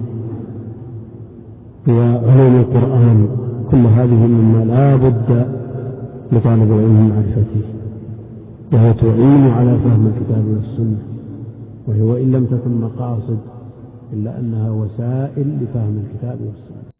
وعلوم القرآن، كل هذه مما لا بد لطالب العلم من معرفته، وهي تعين على فهم الكتاب والسنة، وهي وإن لم تكن مقاصد إلا أنها وسائل لفهم الكتاب والسنة.